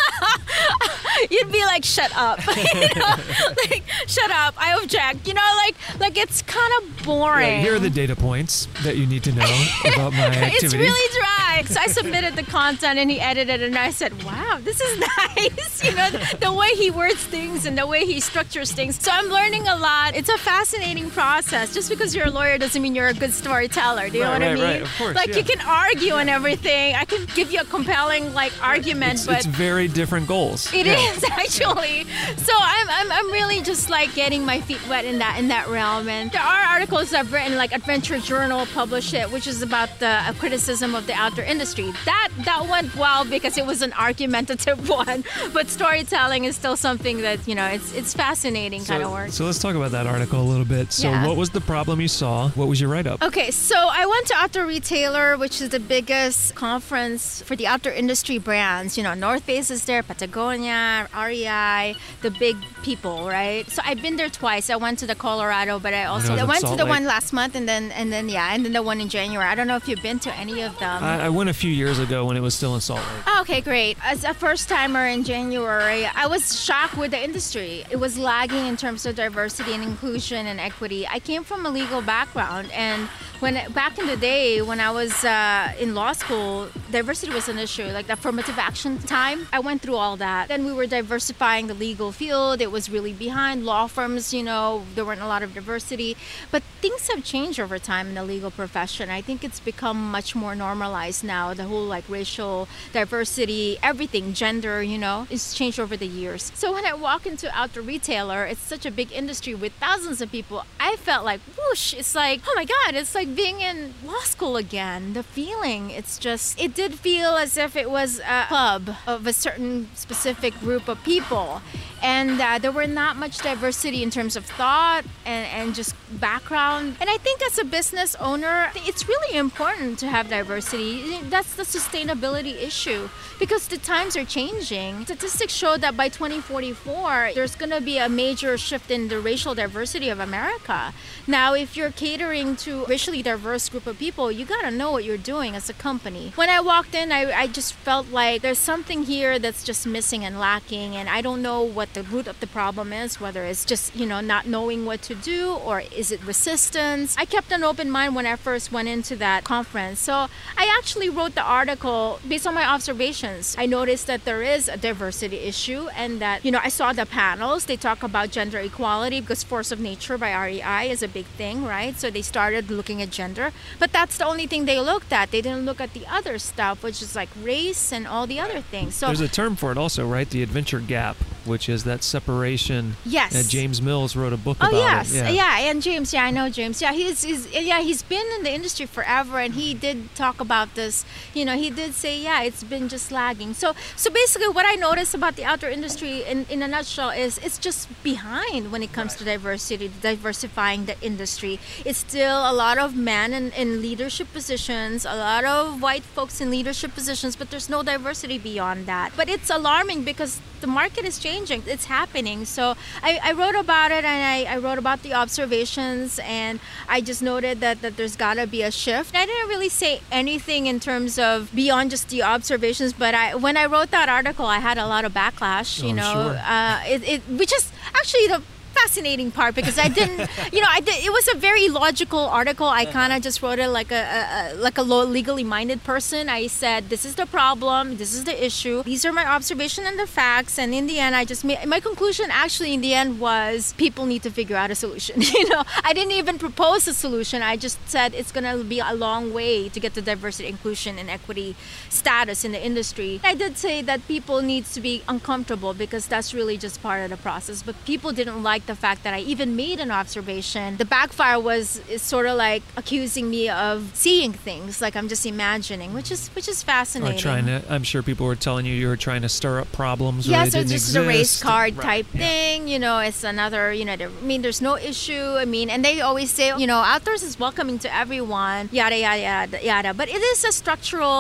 you'd be like, "Shut up," you know, like, "Shut up, I object." You know, like, like it's kind of boring. Yeah, here are the data points that you need to know about my activity. It's really dry. So I submitted the content, and he edited it, and I said, "Wow, this is nice." You know, the way he words things and the way he structures things. So I'm learning a lot. It's a fascinating process. Just because you're a lawyer doesn't mean you're a good storyteller. Do you right, know what right, I mean? Right, of course, like yeah. you can argue and everything. I can give you a compelling like argument, it's, but it's very different goals. It yeah. is actually. So I'm, I'm I'm really just like getting my feet wet in that in that realm. And there are articles I've written, like Adventure Journal published it, which is about the uh, criticism of the outdoor industry. That that went well because it was an argumentative one. But storytelling is still something that, you know, it's it's fascinating so, kind of work. So let's talk about that article a little bit. So Yeah. what was the problem you saw? What was your write-up? Okay, so I went to Outdoor Retailer, which is the biggest conference for the outdoor industry brands. You know, North Face is there, Patagonia, R E I, the big people, right? So I've been there twice. I went to the Colorado, but I also I know, I went Salt to the Lake. one last month, and then and then yeah, and then the one in January. I don't know if you've been to any of them. I, I went a few years ago when it was still in Salt Lake. Oh, okay, great. As a first timer in January, I was shocked with the industry. It was lagging in terms of diversity and inclusion and equity. I came from a legal background, and when back in the day when I was uh, in law school, diversity was an issue, like the affirmative action time. I went through all that. Then we were diversifying the legal field. It was really behind law firms, you know, there weren't a lot of diversity. But things have changed over time in the legal profession. I think it's become much more normalized now. The whole like racial diversity, everything, gender, you know, it's changed over the years. So when I walk into Outdoor Retailer, it's such a big industry with thousands of people. I felt like whoosh, it's like, oh my God, it's like being in law school again. The feeling, it's just, it did feel as if it was a club of a certain specific group of people. And uh, there were not much diversity in terms of thought and, and just background. And I think as a business owner, it's really important to have diversity. That's the sustainability issue because the times are changing. Statistics show that by twenty forty-four, there's going to be a major shift in the racial diversity of America. Now, if you're catering to a racially diverse group of people, you got to know what you're doing as a company. When I walked in, I, I just felt like there's something here that's just missing and lacking, and I don't know what the root of the problem is, whether it's just, you know, not knowing what to do or is it resistance. I kept an open mind when I first went into that conference. So I actually wrote the article based on my observations. I noticed that there is a diversity issue and that, you know, I saw the panels. They talk about gender equality because Force of Nature by R E I is a big thing, right? So they started looking at gender, but that's the only thing they looked at. They didn't look at the other stuff, which is like race and all the other things. So there's a term for it also, right? The adventure gap, which is that separation. Yes. And James Mills wrote a book Oh about yes, it. Yeah. yeah, and James, yeah, I know James. Yeah, he's, he's yeah he's been in the industry forever, and he did talk about this. You know, he did say, yeah, it's been just lagging. So so basically, what I noticed about the outdoor industry, in, in a nutshell, is it's just behind when it comes right. to diversity, diversifying the industry. It's still a lot of men in, in leadership positions, a lot of white folks in leadership positions, but there's no diversity beyond that. But it's alarming because the market is changing. It's happening. So I, I wrote about it, and I, I wrote about the observations, and I just noted that, that there's got to be a shift. I didn't really say anything in terms of beyond just the observations, but I when I wrote that article, I had a lot of backlash, you oh, know, sure. uh, it, it, which is actually the fascinating part because I didn't, you know, I did, it was a very logical article. I kind of just wrote it like a, a, a like a legally minded person. I said, this is the problem, this is the issue, these are my observation and the facts, and in the end, I just made my conclusion. Actually, in the end, was people need to figure out a solution. You know, I didn't even propose a solution. I just said it's gonna be a long way to get to diversity, inclusion, and equity status in the industry. I did say that people need to be uncomfortable because that's really just part of the process. But people didn't like the fact that I even made an observation. The backfire was is sort of like accusing me of seeing things like I'm just imagining, which is which is fascinating. Or trying to, I'm sure people were telling you you were trying to stir up problems. Yes, where it's they just didn't a race exist. card Right, type yeah. thing. You know, it's another. You know, there, I mean, there's no issue. I mean, and they always say, you know, outdoors is welcoming to everyone. Yada yada yada yada. But it is a structural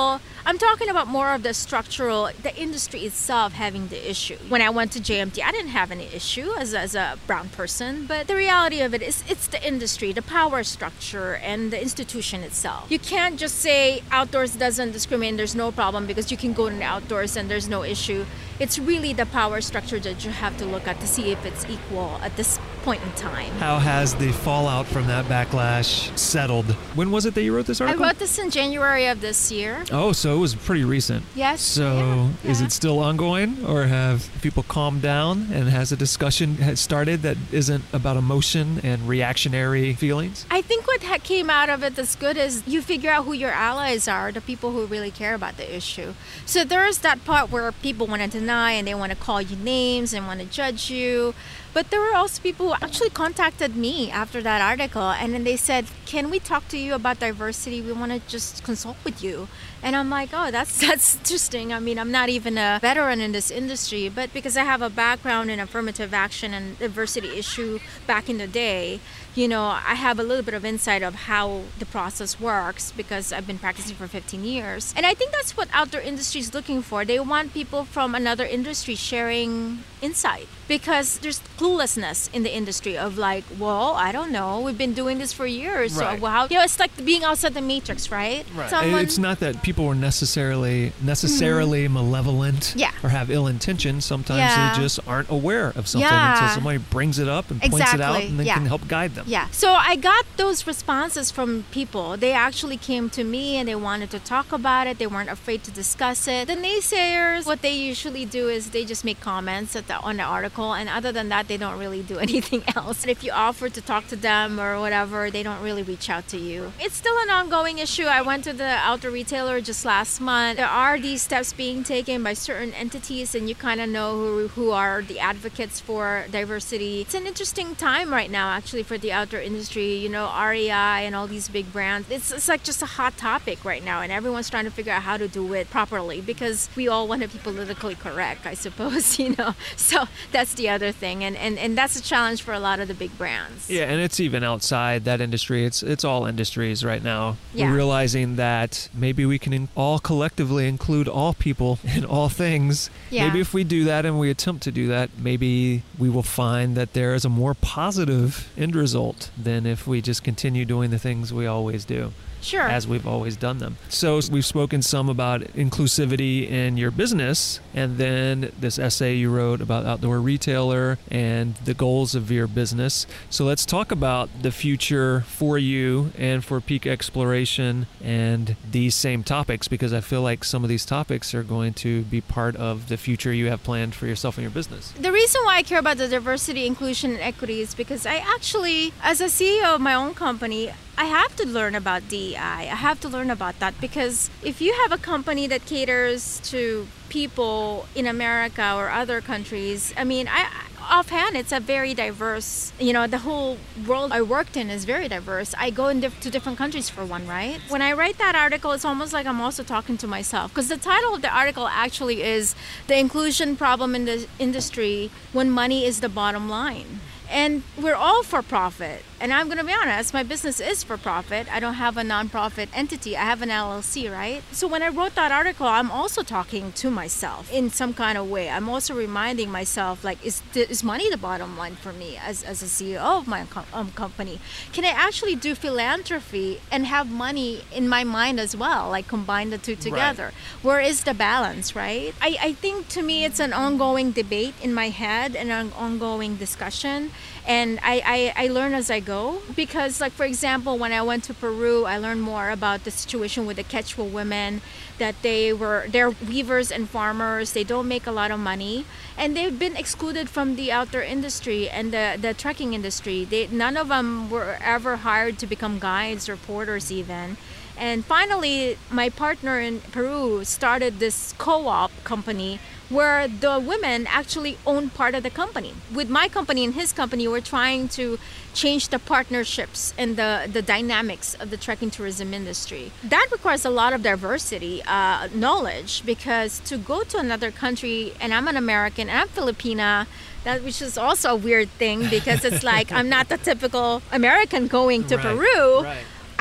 I'm talking about more of the structural, the industry itself having the issue. When I went to J M T, I didn't have any issue as a, as a brown person, but the reality of it is it's the industry, the power structure, and the institution itself. You can't just say outdoors doesn't discriminate, there's no problem because you can go in the outdoors and there's no issue. It's really the power structure that you have to look at to see if it's equal at this point in time. How has the fallout from that backlash settled? When was it that you wrote this article? I wrote this in January of this year. Oh, so it was pretty recent. Yes. So yeah, is yeah. it still ongoing, or have people calmed down and has a discussion has started that isn't about emotion and reactionary feelings? I think what ha- came out of it that's good is you figure out who your allies are, the people who really care about the issue. So there's that part where people want to deny and they want to call you names and want to judge you. But there were also people who actually contacted me after that article, and then they said, can we talk to you about diversity? We want to just consult with you. And I'm like, oh, that's that's interesting. I mean, I'm not even a veteran in this industry, but because I have a background in affirmative action and diversity issue back in the day, you know, I have a little bit of insight of how the process works because I've been practicing for fifteen years. And I think that's what outdoor industry is looking for. They want people from another industry sharing insight because there's cluelessness in the industry of like, well, I don't know. We've been doing this for years. Right. So well, how, you know, it's like being outside the matrix, right? Right. Someone, it's not that people were necessarily necessarily mm-hmm. malevolent yeah. or have ill intention. Sometimes yeah. they just aren't aware of something yeah. until somebody brings it up and exactly. points it out and then yeah. can help guide them. Yeah. So I got those responses from people. They actually came to me and they wanted to talk about it. They weren't afraid to discuss it. The naysayers, what they usually do is they just make comments at the, on the article, and other than that, they don't really do anything else. And if you offer to talk to them or whatever, they don't really reach out to you. It's still an ongoing issue. I went to the outdoor retailer just last month. There are these steps being taken by certain entities, and you kind of know who, who are the advocates for diversity. It's an interesting time right now, actually, for the outdoor industry. You know, R E I and all these big brands. It's, it's like just a hot topic right now, and everyone's trying to figure out how to do it properly because we all want to be politically correct, I suppose, you know. So that's the other thing, and, and, and that's a challenge for a lot of the big brands. Yeah, and it's even outside that industry. It's it's all industries right now. Yeah. We're realizing that maybe we can in, all collectively include all people in all things. Yeah. Maybe if we do that and we attempt to do that, maybe we will find that there is a more positive end result than if we just continue doing the things we always do. Sure. As we've always done them. So we've spoken some about inclusivity in your business, and then this essay you wrote about Outdoor Retailer and the goals of your business. So let's talk about the future for you and for Peak Exploration and these same topics, because I feel like some of these topics are going to be part of the future you have planned for yourself and your business. The reason why I care about the diversity, inclusion, and equity is because I actually, as a C E O of my own company, I have to learn about D E I. I have to learn about that because if you have a company that caters to people in America or other countries, I mean, I offhand, it's a very diverse, you know, the whole world I worked in is very diverse. I go in diff- to different countries for one, right? When I write that article, it's almost like I'm also talking to myself because the title of the article actually is The Inclusion Problem in the Industry When Money is the Bottom Line. And we're all for profit. And I'm going to be honest, my business is for profit. I don't have a nonprofit entity. I have an L L C, right? So when I wrote that article, I'm also talking to myself in some kind of way. I'm also reminding myself, like, is is money the bottom line for me as, as a C E O of my com- um, company? Can I actually do philanthropy and have money in my mind as well, like combine the two together? Right. Where is the balance, right? I, I think to me it's an ongoing debate in my head and an ongoing discussion. And I, I, I learn as I go because, like, for example, when I went to Peru, I learned more about the situation with the Quechua women, that they were, they're weavers and farmers. They don't make a lot of money. And they've been excluded from the outdoor industry and the, the trekking industry. They, none of them were ever hired to become guides or porters even. And finally, my partner in Peru started this co-op company where the women actually own part of the company. With my company and his company, we're trying to change the partnerships and the, the dynamics of the trekking tourism industry. That requires a lot of diversity, uh, knowledge, because to go to another country, and I'm an American, and I'm Filipina, that which is also a weird thing because it's like I'm not the typical American going to right, Peru. Right. I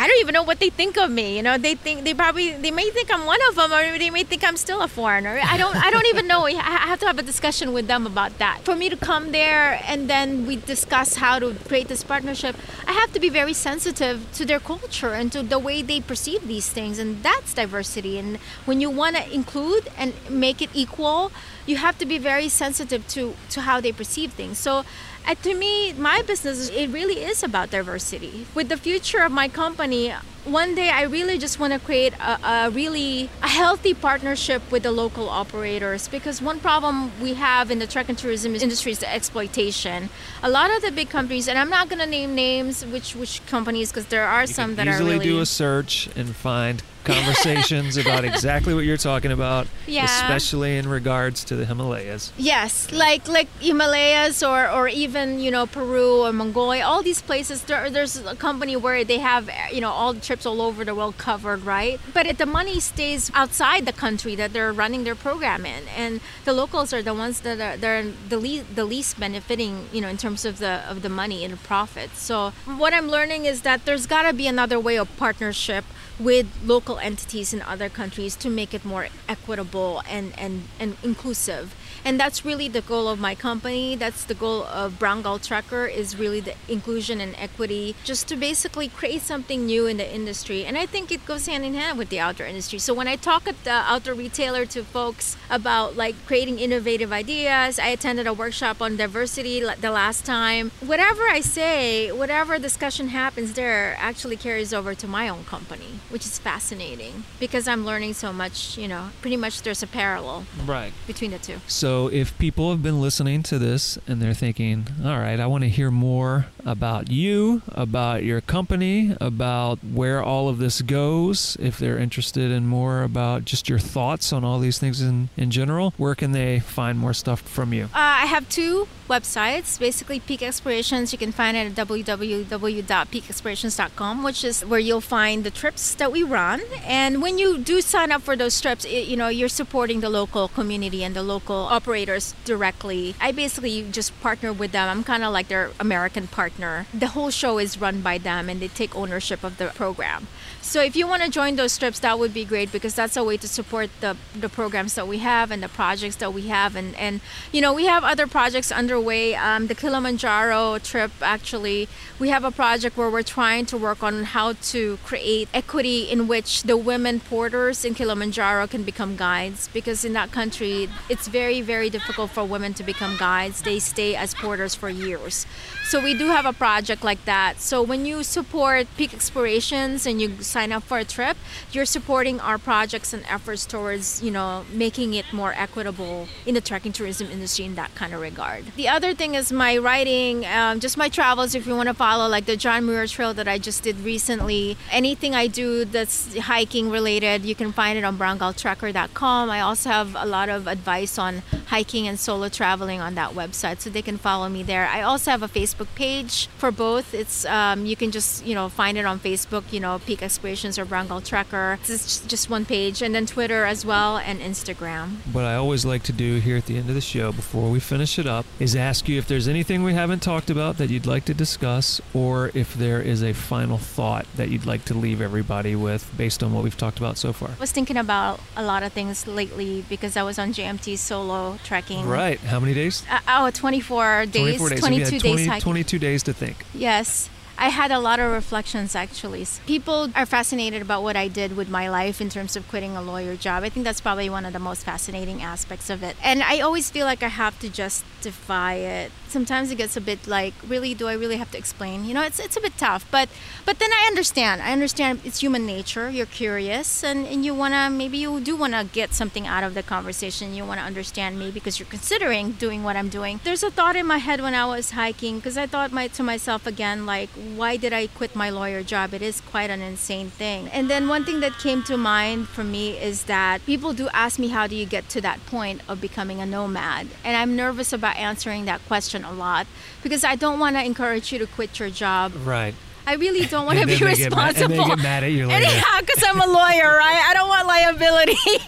I don't even know what they think of me. You know, they think they probably they may think I'm one of them, or they may think I'm still a foreigner. I don't I don't even know. I have to have a discussion with them about that. For me to come there and then we discuss how to create this partnership, I have to be very sensitive to their culture and to the way they perceive these things, and that's diversity. And when you want to include and make it equal, you have to be very sensitive to, to how they perceive things. So uh, to me, my business, it really is about diversity. With the future of my company, one day I really just want to create a, a really a healthy partnership with the local operators, because one problem we have in the trek and tourism industry is the exploitation. A lot of the big companies, and I'm not going to name names, which which companies, because there are you some can that are really... easily do a search and find conversations about exactly what you're talking about, yeah. especially in regards to the Himalayas. Yes, like like Himalayas or, or even, you know, Peru or Mongolia, all these places, there, there's a company where they have, you know, all the trips all over the world covered, right? But if the money stays outside the country that they're running their program in, and the locals are the ones that are they're the least the least benefiting, you know, in terms of the of the money and the profit. So what I'm learning is that there's got to be another way of partnership with local entities in other countries to make it more equitable and, and, and inclusive. And that's really the goal of my company. That's the goal of Brown Gull Trekker, is really the inclusion and equity, just to basically create something new in the industry. And I think it goes hand in hand with the outdoor industry. So when I talk at the outdoor retailer to folks about like creating innovative ideas, I attended a workshop on diversity the last time. Whatever I say, whatever discussion happens there actually carries over to my own company, which is fascinating because I'm learning so much, you know, pretty much there's a parallel right between the two. So if people have been listening to this and they're thinking, all right, I want to hear more about you, about your company, about where all of this goes, if they're interested in more about just your thoughts on all these things in, in general, where can they find more stuff from you? Uh, I have two websites, basically Peak Explorations. You can find it at w w w dot peak explorations dot com, which is where you'll find the trips that we run. And when you do sign up for those trips, it, you know, you're supporting the local community and the local operators directly. I basically just partner with them. I'm kind of like their American partner. The whole show is run by them and they take ownership of the program. So if you want to join those trips, that would be great, because that's a way to support the, the programs that we have and the projects that we have. And, and you know, we have other projects underway. Um, the Kilimanjaro trip, actually, we have a project where we're trying to work on how to create equity in which the women porters in Kilimanjaro can become guides, because in that country, it's very, very difficult for women to become guides. They stay as porters for years. So we do have a project like that. So when you support Peak Explorations and you sign up for a trip, you're supporting our projects and efforts towards, you know, making it more equitable in the trekking tourism industry in that kind of regard. The other thing is my writing, um, just my travels. If you want to follow like the John Muir Trail that I just did recently, anything I do that's hiking related, you can find it on brown gull trekker dot com. I also have a lot of advice on hiking and solo traveling on that website, so they can follow me there. I also have a Facebook page for both. It's um, you can just, you know, find it on Facebook, you know, Peak Explorations or Brown Gull Trekker. It's just one page, and then Twitter as well, and Instagram. What I always like to do here at the end of the show before we finish it up is ask you if there's anything we haven't talked about that you'd like to discuss, or if there is a final thought that you'd like to leave everybody with based on what we've talked about so far. I was thinking about a lot of things lately because I was on J M T solo trekking. Right. How many days? Uh, oh, twenty-four days. twenty-four days. twenty-two so you had days twenty, hiking. twenty-two days to think. Yes. I had a lot of reflections, actually. People are fascinated about what I did with my life in terms of quitting a lawyer job. I think that's probably one of the most fascinating aspects of it. And I always feel like I have to justify it. Sometimes it gets a bit like, really, do I really have to explain? You know, it's it's a bit tough. But but then I understand. I understand it's human nature. You're curious, and, and you want to, maybe you do want to get something out of the conversation. You want to understand me because you're considering doing what I'm doing. There's a thought in my head when I was hiking, because I thought my, to myself again, like, why did I quit my lawyer job? It is quite an insane thing. And then one thing that came to mind for me is that people do ask me, how do you get to that point of becoming a nomad? And I'm nervous about answering that question a lot, because I don't want to encourage you to quit your job. Right. I really don't want to And be then they get mad- responsible. and they get mad at you later. Anyhow, because I'm a lawyer, right? I don't want liability.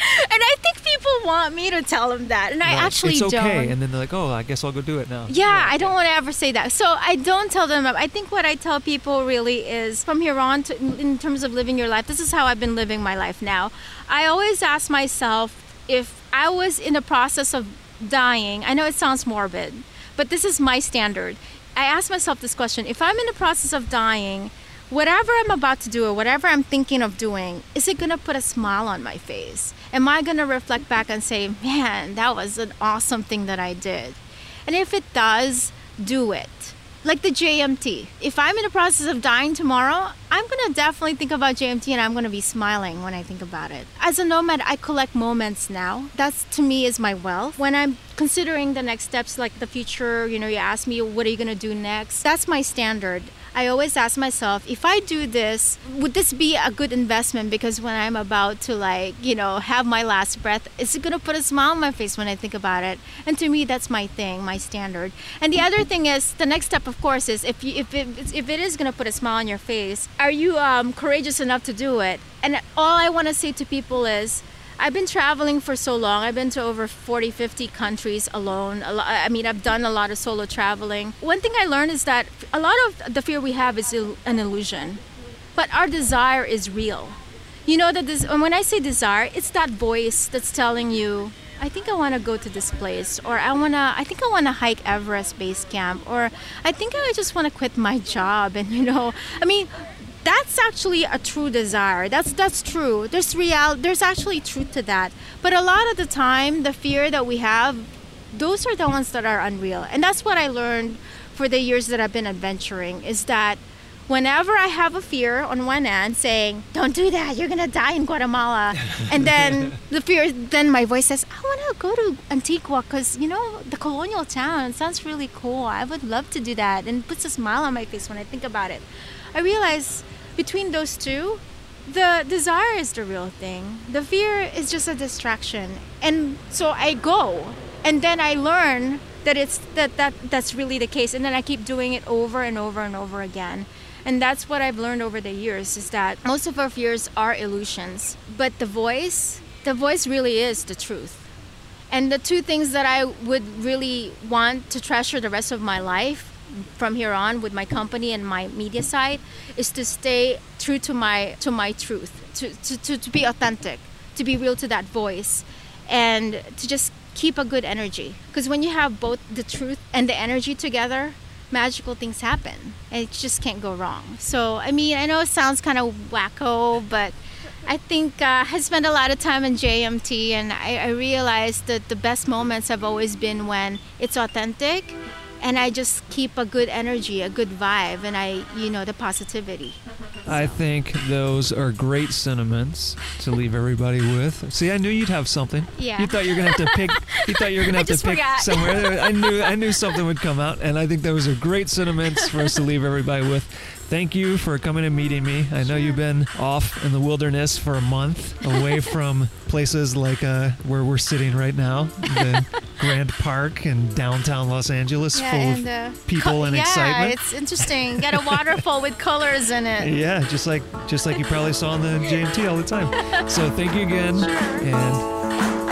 And I think people want me to tell them that, and I Right. actually it's okay. don't. And then they're like, oh, I guess I'll go do it now. Yeah, I don't want to ever say that. So I don't tell them. I think what I tell people really is from here on, to, in terms of living your life, this is how I've been living my life now. I always ask myself if I was in the process of dying. I know it sounds morbid, but this is my standard. I ask myself this question: if I'm in the process of dying, whatever I'm about to do or whatever I'm thinking of doing, is it going to put a smile on my face? Am I going to reflect back and say, man, that was an awesome thing that I did? And if it does, do it. Like the J M T. If I'm in the process of dying tomorrow, I'm going to definitely think about J M T and I'm going to be smiling when I think about it. As a nomad, I collect moments now. That's, to me, is my wealth. When I'm considering the next steps, like the future, you know, you ask me, what are you going to do next? That's my standard. I always ask myself, if I do this, would this be a good investment? Because when I'm about to, like, you know, have my last breath, is it going to put a smile on my face when I think about it? And to me, that's my thing, my standard. And the other thing is, the next step, of course, is if you, if it, if it is going to put a smile on your face, are you um, courageous enough to do it? And all I want to say to people is, I've been traveling for so long. I've been to over forty, fifty countries alone. A lot, I mean, I've done a lot of solo traveling. One thing I learned is that a lot of the fear we have is an illusion, but our desire is real. You know that this, and when I say desire, it's that voice that's telling you, I think I want to go to this place, or I want to, I think I want to hike Everest Base Camp, or I think I just want to quit my job. And, you know, I mean, that's actually a true desire. That's that's true. There's real. There's actually truth to that. But a lot of the time, the fear that we have, those are the ones that are unreal. And that's what I learned for the years that I've been adventuring, is that whenever I have a fear on one end saying, don't do that, you're gonna die in Guatemala, and then the fear, then my voice says, I want to go to Antigua because, you know, the colonial town sounds really cool. I would love to do that, and it puts a smile on my face when I think about it. I realize between those two, the desire is the real thing. The fear is just a distraction. And so I go, and then I learn that it's that, that that's really the case, and then I keep doing it over and over and over again. And that's what I've learned over the years, is that most of our fears are illusions, but the voice, the voice really is the truth. And the two things that I would really want to treasure the rest of my life from here on with my company and my media side is to stay true to my to my truth, to, to, to, to be authentic, to be real to that voice, and to just keep a good energy. Because when you have both the truth and the energy together, magical things happen, and it just can't go wrong. So, I mean, I know it sounds kind of wacko, but I think uh, I spent a lot of time in J M T, and I, I realized that the best moments have always been when it's authentic, and I just keep a good energy, a good vibe, and I, you know, the positivity. I think those are great sentiments to leave everybody with. See, I knew you'd have something. Yeah. You thought you were gonna have to pick. You thought you were gonna have to pick forgot. somewhere. I knew. I knew something would come out, and I think those are great sentiments for us to leave everybody with. Thank you for coming and meeting me. I know you've been off in the wilderness for a month, away from places like uh, where we're sitting right now, the Grand Park in downtown Los Angeles, Yeah, full and, of uh, people co- and yeah, excitement. it's interesting. Got a waterfall with colors in it. Yeah, just like just like you probably saw in the J M T all the time. So thank you again, Sure. and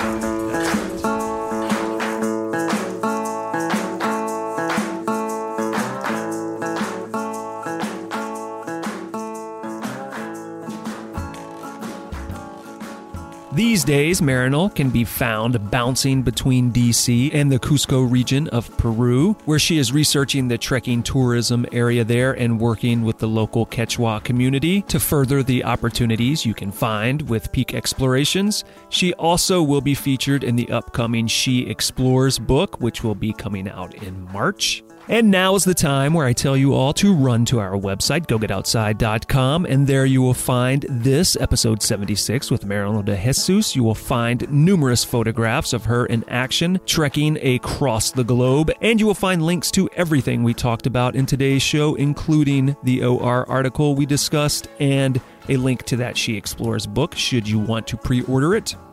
these days, Marinol can be found bouncing between D C and the Cusco region of Peru, where she is researching the trekking tourism area there and working with the local Quechua community to further the opportunities you can find with Peak Explorations. She also will be featured in the upcoming She Explores book, which will be coming out in March. And now is the time where I tell you all to run to our website, go get outside dot com, and there you will find this episode seventy-six with Marinol de Jesus. You will find numerous photographs of her in action, trekking across the globe, and you will find links to everything we talked about in today's show, including the O R article we discussed and a link to that She Explores book, should you want to pre-order it.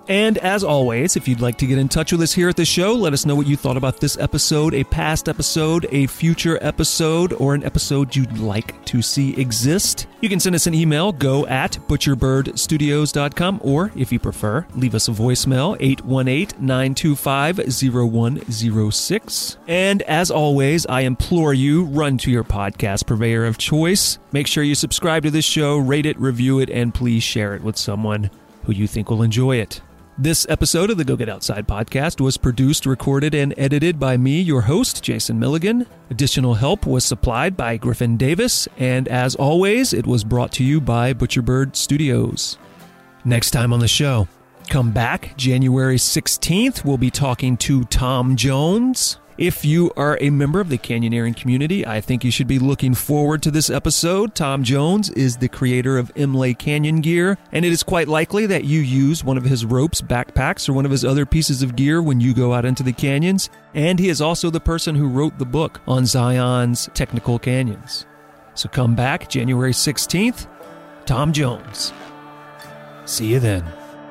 And as always, if you'd like to get in touch with us here at the show, let us know what you thought about this episode, a past episode, a future episode, or an episode you'd like to see exist. You can send us an email, go at butcher bird studios dot com, or if you prefer, leave us a voicemail, eight one eight, nine two five, zero one zero six. And as always, I implore you, run to your podcast purveyor of choice. Make sure you subscribe to this show, rate it, review it, and please share it with someone who you think will enjoy it. This episode of the Go Get Outside podcast was produced, recorded, and edited by me, your host, Jason Milligan. Additional help was supplied by Griffin Davis, and as always, it was brought to you by Butcherbird Studios. Next time on the show, come back January sixteenth, we'll be talking to Tom Jones. If you are a member of the canyoneering community, I think you should be looking forward to this episode. Tom Jones is the creator of Imlay Canyon Gear, and it is quite likely that you use one of his ropes, backpacks, or one of his other pieces of gear when you go out into the canyons. And he is also the person who wrote the book on Zion's Technical Canyons. So come back January sixteenth, Tom Jones. See you then.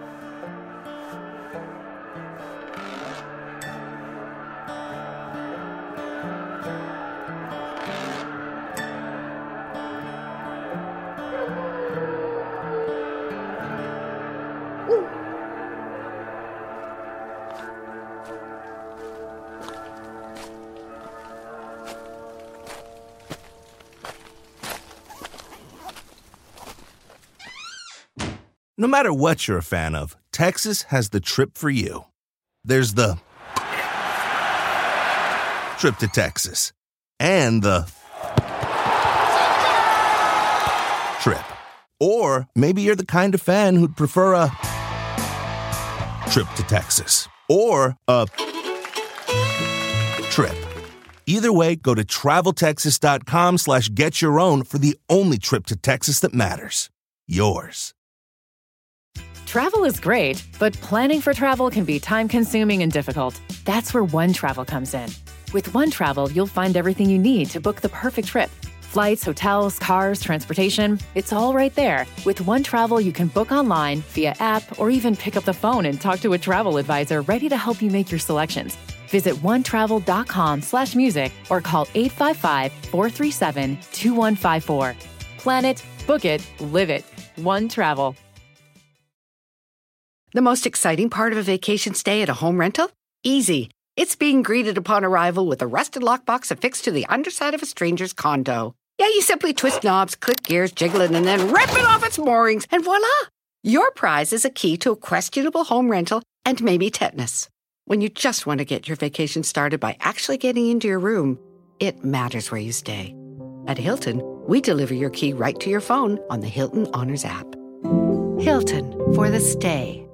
No matter what you're a fan of, Texas has the trip for you. There's the trip to Texas and the trip. Or maybe you're the kind of fan who'd prefer a trip to Texas or a trip. Either way, go to traveltexas.com slash get your own for the only trip to Texas that matters. Yours. Travel is great, but planning for travel can be time-consuming and difficult. That's where One Travel comes in. With One Travel, you'll find everything you need to book the perfect trip. Flights, hotels, cars, transportation, it's all right there. With One Travel, you can book online, via app, or even pick up the phone and talk to a travel advisor ready to help you make your selections. Visit onetravel.com slash music or call eight five five, four three seven, two one five four. Plan it, book it, live it. One Travel. The most exciting part of a vacation stay at a home rental? Easy. It's being greeted upon arrival with a rusted lockbox affixed to the underside of a stranger's condo. Yeah, you simply twist knobs, click gears, jiggle it, and then rip it off its moorings, and voila! Your prize is a key to a questionable home rental and maybe tetanus. When you just want to get your vacation started by actually getting into your room, it matters where you stay. At Hilton, we deliver your key right to your phone on the Hilton Honors app. Hilton for the stay.